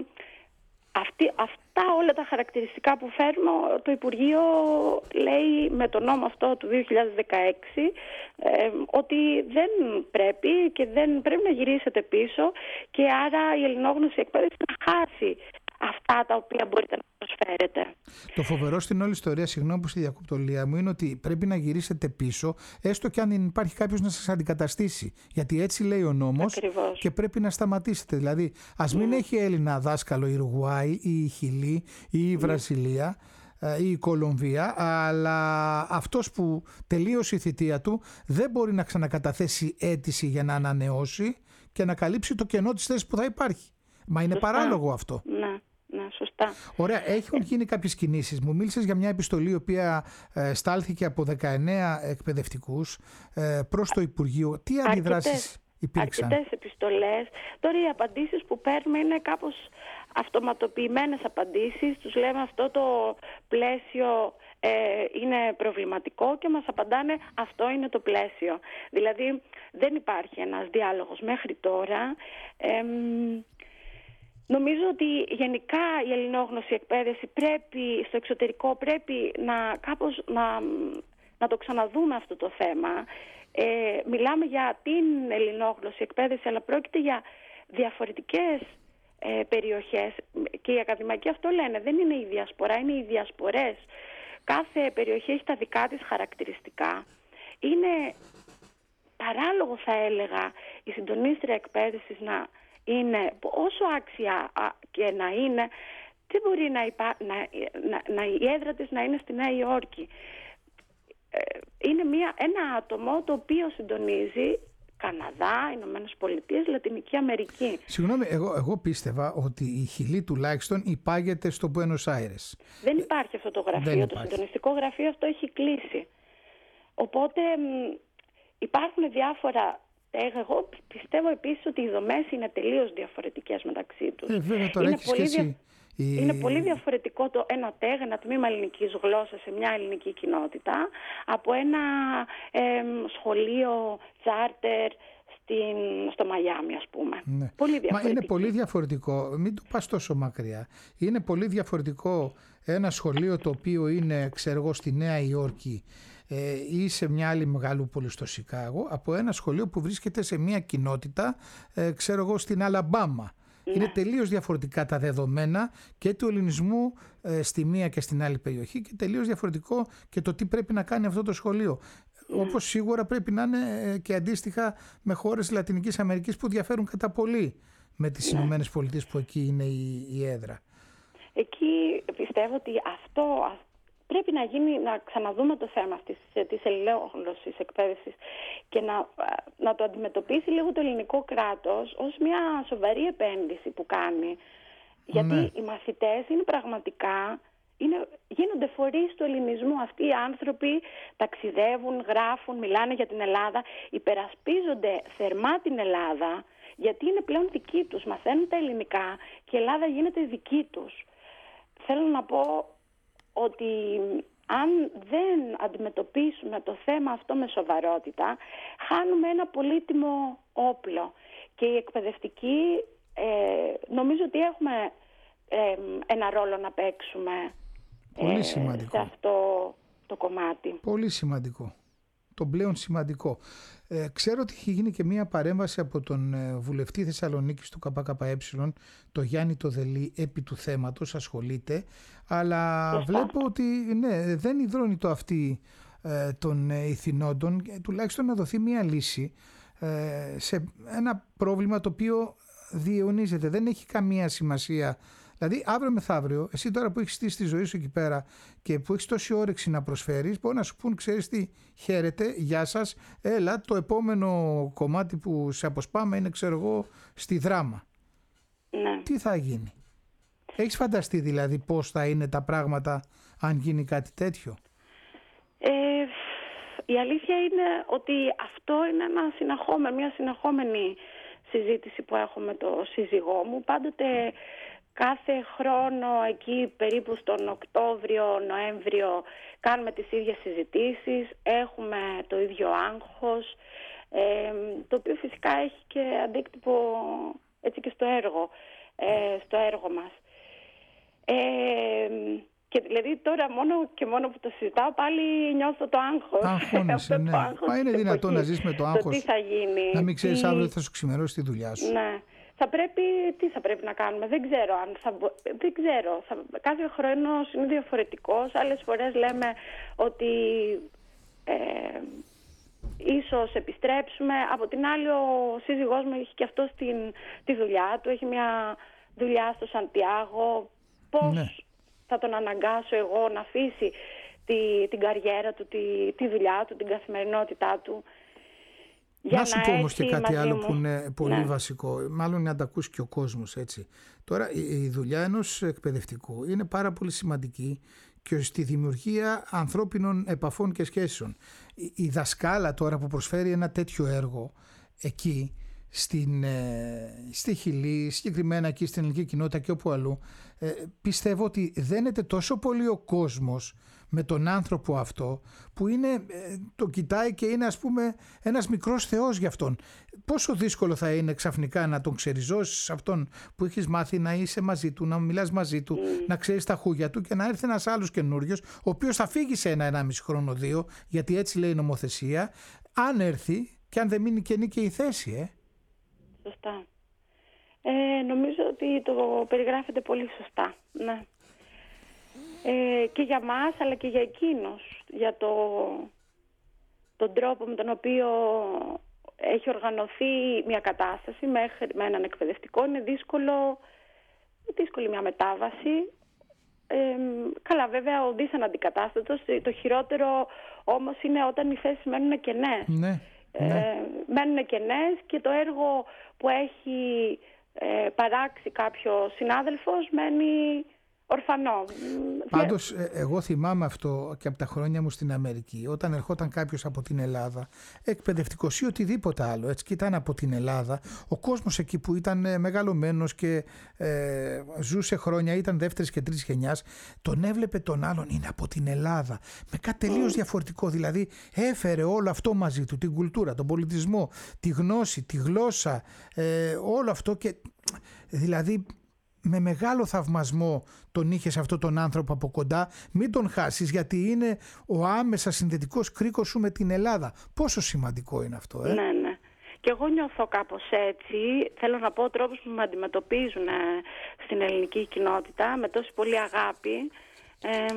αυτή, αυτά όλα τα χαρακτηριστικά που φέρνω, το Υπουργείο λέει με τον νόμο αυτό του δύο χιλιάδες δεκαέξι ε, ότι δεν πρέπει και δεν πρέπει να γυρίσετε πίσω, και άρα η ελληνόγνωση εκπαίδευση να χάσει αυτά τα οποία μπορείτε να προσφέρετε. Το φοβερό στην όλη ιστορία, συγγνώμη που στη διακόπτω, Λία μου, είναι ότι πρέπει να γυρίσετε πίσω, έστω και αν υπάρχει κάποιος να σας αντικαταστήσει. Γιατί έτσι λέει ο νόμος. Ακριβώς. Και πρέπει να σταματήσετε. Δηλαδή, ας μην mm. έχει Έλληνα δάσκαλο η Ουρουγουάη ή η Χιλή ή η Βραζιλία mm. ή η Κολομβία, αλλά αυτός που τελείωσε η θητεία του δεν μπορεί να ξανακαταθέσει αίτηση για να ανανεώσει και να καλύψει το κενό της θέσης που θα υπάρχει. Μα είναι Σωστά. παράλογο αυτό. Ναι. Ναι, σωστά. Ωραία, έχουν γίνει κάποιες κινήσεις. Μου μίλησες για μια επιστολή η οποία ε, στάλθηκε από δεκαεννέα εκπαιδευτικούς ε, προς το Υπουργείο. Τι αντιδράσεις αρκετές, υπήρξαν? Αρκετές επιστολές. Τώρα οι απαντήσεις που παίρνουμε είναι κάπως αυτοματοποιημένες απαντήσεις. Τους λέμε αυτό το πλαίσιο ε, είναι προβληματικό και μας απαντάνε αυτό είναι το πλαίσιο. Δηλαδή δεν υπάρχει ένας διάλογος μέχρι τώρα. Ε, Νομίζω ότι γενικά η ελληνόγνωση εκπαίδευση πρέπει, στο εξωτερικό πρέπει να κάπως να, να το ξαναδούμε αυτό το θέμα. Ε, μιλάμε για την ελληνόγνωση εκπαίδευση, αλλά πρόκειται για διαφορετικές ε, περιοχές, και οι ακαδημαϊκοί αυτό λένε, δεν είναι η διασπορά, είναι οι διασπορές. Κάθε περιοχή έχει τα δικά της χαρακτηριστικά. Είναι παράλογο, θα έλεγα, η συντονίστρια εκπαίδευσης να είναι, όσο άξια και να είναι, δεν μπορεί να, υπά, να, να, να η έδρα της να είναι στη Νέα Υόρκη. Είναι μια, ένα άτομο το οποίο συντονίζει Καναδά, Ηνωμένες Πολιτείες, Λατινική Αμερική. Συγγνώμη, εγώ, εγώ πίστευα ότι η Χιλή τουλάχιστον υπάγεται στο Μπουένος Άιρες. Δεν υπάρχει αυτό το γραφείο, το συντονιστικό γραφείο αυτό έχει κλείσει. Οπότε υπάρχουν διάφορα. Εγώ πιστεύω επίσης ότι οι δομές είναι τελείως διαφορετικές μεταξύ τους. Ε, βέβαια, τώρα είναι, έχει πολύ σχέση... δια... η... είναι πολύ διαφορετικό το ένα τέγ, ένα τμήμα ελληνικής γλώσσας σε μια ελληνική κοινότητα, από ένα ε, σχολείο τσάρτερ στην... στο Μαϊάμι, ας πούμε. Ναι. Πολύ διαφορετικό. Μα είναι πολύ διαφορετικό. Μην το πας τόσο μακριά. Είναι πολύ διαφορετικό ένα σχολείο το οποίο είναι, ξέρω εγώ, στη Νέα Υόρκη ή σε μια άλλη μεγαλούπολη στο Σικάγο, από ένα σχολείο που βρίσκεται σε μια κοινότητα, ε, ξέρω εγώ, στην Αλαμπάμα. Ναι. Είναι τελείως διαφορετικά τα δεδομένα και του ελληνισμού ε, στη μία και στην άλλη περιοχή, και τελείως διαφορετικό και το τι πρέπει να κάνει αυτό το σχολείο. Ναι. Όπως σίγουρα πρέπει να είναι και αντίστοιχα με χώρες Λατινικής Αμερικής που διαφέρουν κατά πολύ με τις ναι. Ηνωμένες Πολιτείες, που εκεί είναι η, η έδρα. Εκεί πιστεύω ότι αυτό... Πρέπει να γίνει, να ξαναδούμε το θέμα αυτής της ελληνόγνωσης εκπαίδευσης και να, να το αντιμετωπίσει λίγο το ελληνικό κράτος ως μια σοβαρή επένδυση που κάνει. Γιατί ναι. οι μαθητές είναι πραγματικά, είναι, γίνονται φορείς του ελληνισμού. Αυτοί οι άνθρωποι ταξιδεύουν, γράφουν, μιλάνε για την Ελλάδα, υπερασπίζονται θερμά την Ελλάδα, γιατί είναι πλέον δική τους. Μαθαίνουν τα ελληνικά και η Ελλάδα γίνεται δική τους. Θέλω να πω ότι αν δεν αντιμετωπίσουμε το θέμα αυτό με σοβαρότητα, χάνουμε ένα πολύτιμο όπλο. Και οι εκπαιδευτικοί ε, νομίζω ότι έχουμε ε, ένα ρόλο να παίξουμε πολύ σημαντικό. σε αυτό το κομμάτι. Πολύ σημαντικό. Το πλέον σημαντικό. Ε, ξέρω ότι έχει γίνει και μία παρέμβαση από τον ε, βουλευτή Θεσσαλονίκης του ΚΚΕ, το Γιάννη το Δελή, επί του θέματος, ασχολείται, αλλά Φωστά. βλέπω ότι ναι, δεν υδρώνει το αυτί ε, των ε, ηθινόντων, τουλάχιστον να δοθεί μία λύση ε, σε ένα πρόβλημα το οποίο διαιωνίζεται, δεν έχει καμία σημασία. Δηλαδή, αύριο μεθαύριο, εσύ τώρα που έχεις στήσει τη ζωή σου εκεί πέρα και που έχεις τόση όρεξη να προσφέρεις, μπορεί να σου πούν, ξέρεις τι, χαίρετε, γεια σας, έλα, το επόμενο κομμάτι που σε αποσπάμε είναι, ξέρω εγώ, στη Δράμα. Ναι. Τι θα γίνει? Έχεις φανταστεί δηλαδή πώς θα είναι τα πράγματα αν γίνει κάτι τέτοιο? Ε, η αλήθεια είναι ότι αυτό είναι ένα συνεχόμενο, μια συνεχόμενη συζήτηση που έχω με το σύζυγό μου. Πάντοτε κάθε χρόνο εκεί περίπου στον Οκτώβριο, Νοέμβριο κάνουμε τις ίδιες συζητήσεις, έχουμε το ίδιο άγχος, ε, το οποίο φυσικά έχει και αντίκτυπο έτσι και στο έργο, ε, στο έργο μας. Ε, και δηλαδή τώρα μόνο και μόνο που το συζητάω πάλι νιώθω το άγχος. Αγχώνεσαι, ναι. Μα είναι δυνατόν να ζεις με το άγχος, το τι θα γίνει, να μην ξέρεις τι... αύριο θα σου ξημερώσει τη δουλειά σου. Ναι. Θα πρέπει, τι θα πρέπει να κάνουμε, δεν ξέρω αν θα, δεν ξέρω, θα, κάθε χρόνος είναι διαφορετικός, άλλες φορές λέμε ότι ε, ίσως επιστρέψουμε, από την άλλη ο σύζυγός μου έχει και αυτό στην, τη δουλειά του, έχει μια δουλειά στο Σαντιάγο, πώς ναι. θα τον αναγκάσω εγώ να αφήσει τη, την καριέρα του, τη, τη δουλειά του, την καθημερινότητά του. Για να σου πω όμως και κάτι άλλο μου. που είναι πολύ ναι. βασικό, μάλλον να τα ακούσει και ο κόσμος, έτσι. Τώρα η, η δουλειά ενός εκπαιδευτικού είναι πάρα πολύ σημαντική και στη δημιουργία ανθρώπινων επαφών και σχέσεων. Η, η δασκάλα τώρα που προσφέρει ένα τέτοιο έργο εκεί, στην, ε, στη Χιλή, συγκεκριμένα εκεί στην ελληνική κοινότητα και όπου αλλού, ε, πιστεύω ότι δένεται τόσο πολύ ο κόσμος με τον άνθρωπο αυτό που είναι, ε, το κοιτάει και είναι ας πούμε ένας μικρός θεός για αυτόν. Πόσο δύσκολο θα είναι ξαφνικά να τον ξεριζώσεις αυτόν που έχεις μάθει να είσαι μαζί του, να μιλάς μαζί του, mm. να ξέρεις τα χούγια του και να έρθει ένας άλλος καινούριος ο οποίος θα φύγει σε ένα ενάμιση χρόνο δύο, γιατί έτσι λέει η νομοθεσία, αν έρθει και αν δεν μείνει κενή και η θέση, ε. Σωστά. Ε, νομίζω ότι το περιγράφεται πολύ σωστά. Ναι. Ε, και για μας αλλά και για εκείνους, για το, τον τρόπο με τον οποίο έχει οργανωθεί μια κατάσταση μέχρι, με έναν εκπαιδευτικό. Είναι δύσκολο, δύσκολη μια μετάβαση. Ε, καλά, βέβαια ο δίθεν αντικατάστατος, το χειρότερο όμως είναι όταν οι θέσεις μένουν κενές. Ναι. Ε, ναι. Μένουν κενές και το έργο που έχει ε, παράξει κάποιο συνάδελφος μένει ορφανό. Πάντως εγώ θυμάμαι αυτό και από τα χρόνια μου στην Αμερική, όταν ερχόταν κάποιος από την Ελλάδα, εκπαιδευτικός ή οτιδήποτε άλλο, έτσι, και ήταν από την Ελλάδα, ο κόσμος εκεί που ήταν μεγαλωμένος και ε, ζούσε χρόνια, ήταν δεύτερης και τρίτης γενιάς, τον έβλεπε τον άλλον, είναι από την Ελλάδα, με κάτι τελείως mm. διαφορετικό, δηλαδή έφερε όλο αυτό μαζί του, την κουλτούρα, τον πολιτισμό, τη γνώση, τη γλώσσα, ε, όλο αυτό και δηλαδή με μεγάλο θαυμασμό τον είχες αυτόν τον άνθρωπο από κοντά, μην τον χάσεις γιατί είναι ο άμεσα συνδετικός κρίκος σου με την Ελλάδα. Πόσο σημαντικό είναι αυτό, ε? Ναι, ναι. Και εγώ νιώθω κάπως έτσι. Θέλω να πω ο τρόπος που με αντιμετωπίζουν στην ελληνική κοινότητα με τόση πολύ αγάπη ε,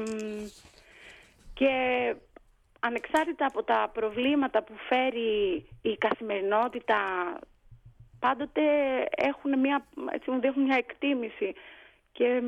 και ανεξάρτητα από τα προβλήματα που φέρει η καθημερινότητα, πάντοτε έχουν μια, έτσι μου δείχνουν μια εκτίμηση και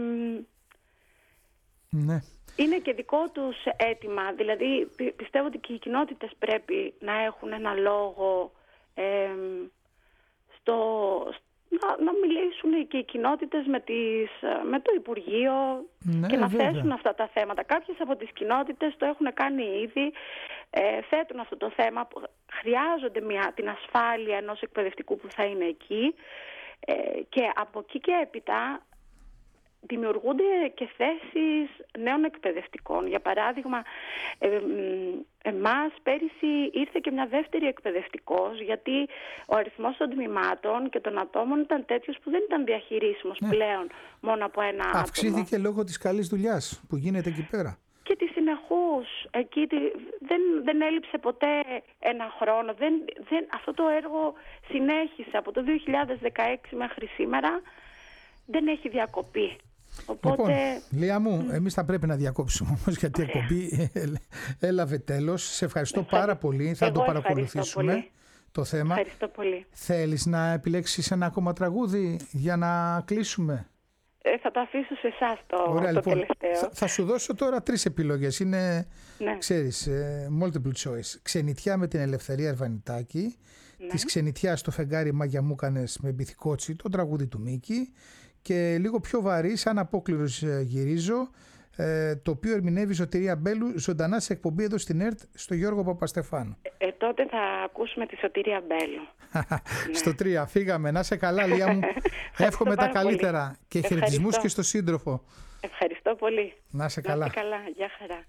ναι. είναι και δικό τους αίτημα. Δηλαδή πιστεύω ότι και οι κοινότητες πρέπει να έχουν ένα λόγο ε, στο, να, να μιλήσουν και οι κοινότητες με, τις, με το Υπουργείο ναι, και να βέβαια. θέσουν αυτά τα θέματα. Κάποιες από τις κοινότητες το έχουν κάνει ήδη, ε, θέτουν αυτό το θέμα, χρειάζονται μια, την ασφάλεια ενός εκπαιδευτικού που θα είναι εκεί ε, και από εκεί και έπειτα δημιουργούνται και θέσεις νέων εκπαιδευτικών. Για παράδειγμα, ε, ε, εμάς πέρυσι ήρθε και μια δεύτερη εκπαιδευτικός, γιατί ο αριθμός των τμήματων και των ατόμων ήταν τέτοιος που δεν ήταν διαχειρίσιμος ναι. πλέον μόνο από ένα άτομο. Αυξήθηκε λόγω της καλής δουλειάς που γίνεται εκεί πέρα. Και τη συνεχούς, εκεί δεν, δεν έλειψε ποτέ ένα χρόνο. Δεν, δεν, αυτό το έργο συνέχισε από το δύο χιλιάδες δεκαέξι μέχρι σήμερα, δεν έχει διακοπεί. Οπότε... Λοιπόν, Λία μου, εμείς θα πρέπει να διακόψουμε όμως γιατί η εκπομπή έλαβε τέλος. Σε ευχαριστώ πάρα πολύ, θα Εγώ το παρακολουθήσουμε πολύ. το θέμα. Ευχαριστώ πολύ. Θέλεις να επιλέξεις ένα ακόμα τραγούδι για να κλείσουμε? Ε, θα το αφήσω σε εσάς το, Ωραία, το λοιπόν, τελευταίο. Θα, θα σου δώσω τώρα τρεις επιλογές. Είναι, ναι. ξέρεις, multiple choice. Ξενιτιά με την Ελευθερία Ερβανιτάκη, ναι. της Ξενιτιάς στο φεγγάρι Μάγια μου κάνες με Μπιθικότσι, το τραγούδι του Μίκη, και λίγο πιο βαρύ, σαν απόκληρος γυρίζω, ε, το οποίο ερμηνεύει η Σωτηρία Μπέλου ζωντανά σε εκπομπή εδώ στην ΕΡΤ στο Γιώργο Παπαστεφάνου. Ε, ε, τότε θα ακούσουμε τη Σωτηρία Μπέλου. Ναι. Στο τρία. Φύγαμε. Να σε καλά, Λία μου. Εύχομαι τα καλύτερα πολύ. Και χαιρετισμούς και στο σύντροφο. Ευχαριστώ πολύ. Να σε καλά. Να σε καλά. Γεια χαρά.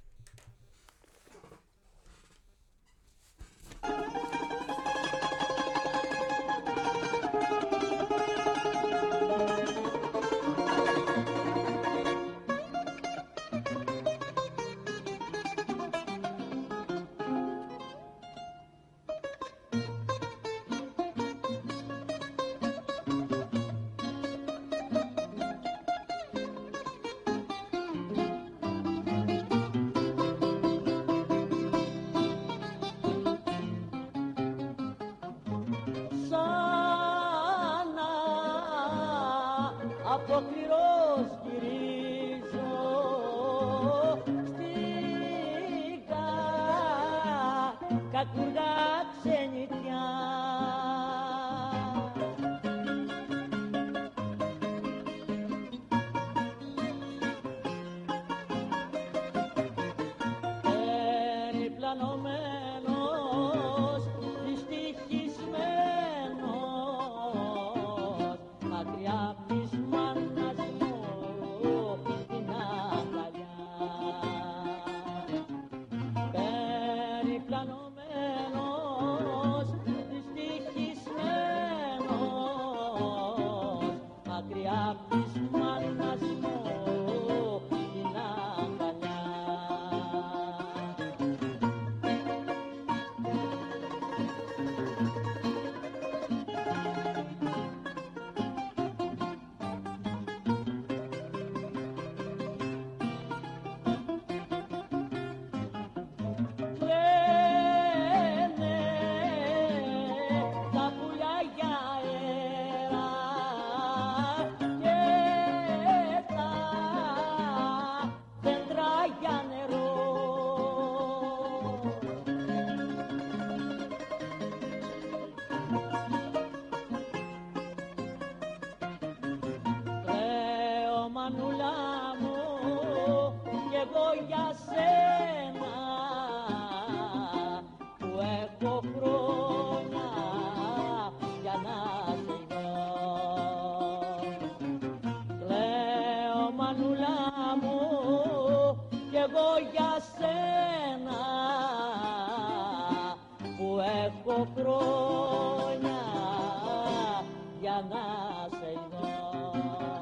Χρόνια για να σε δω.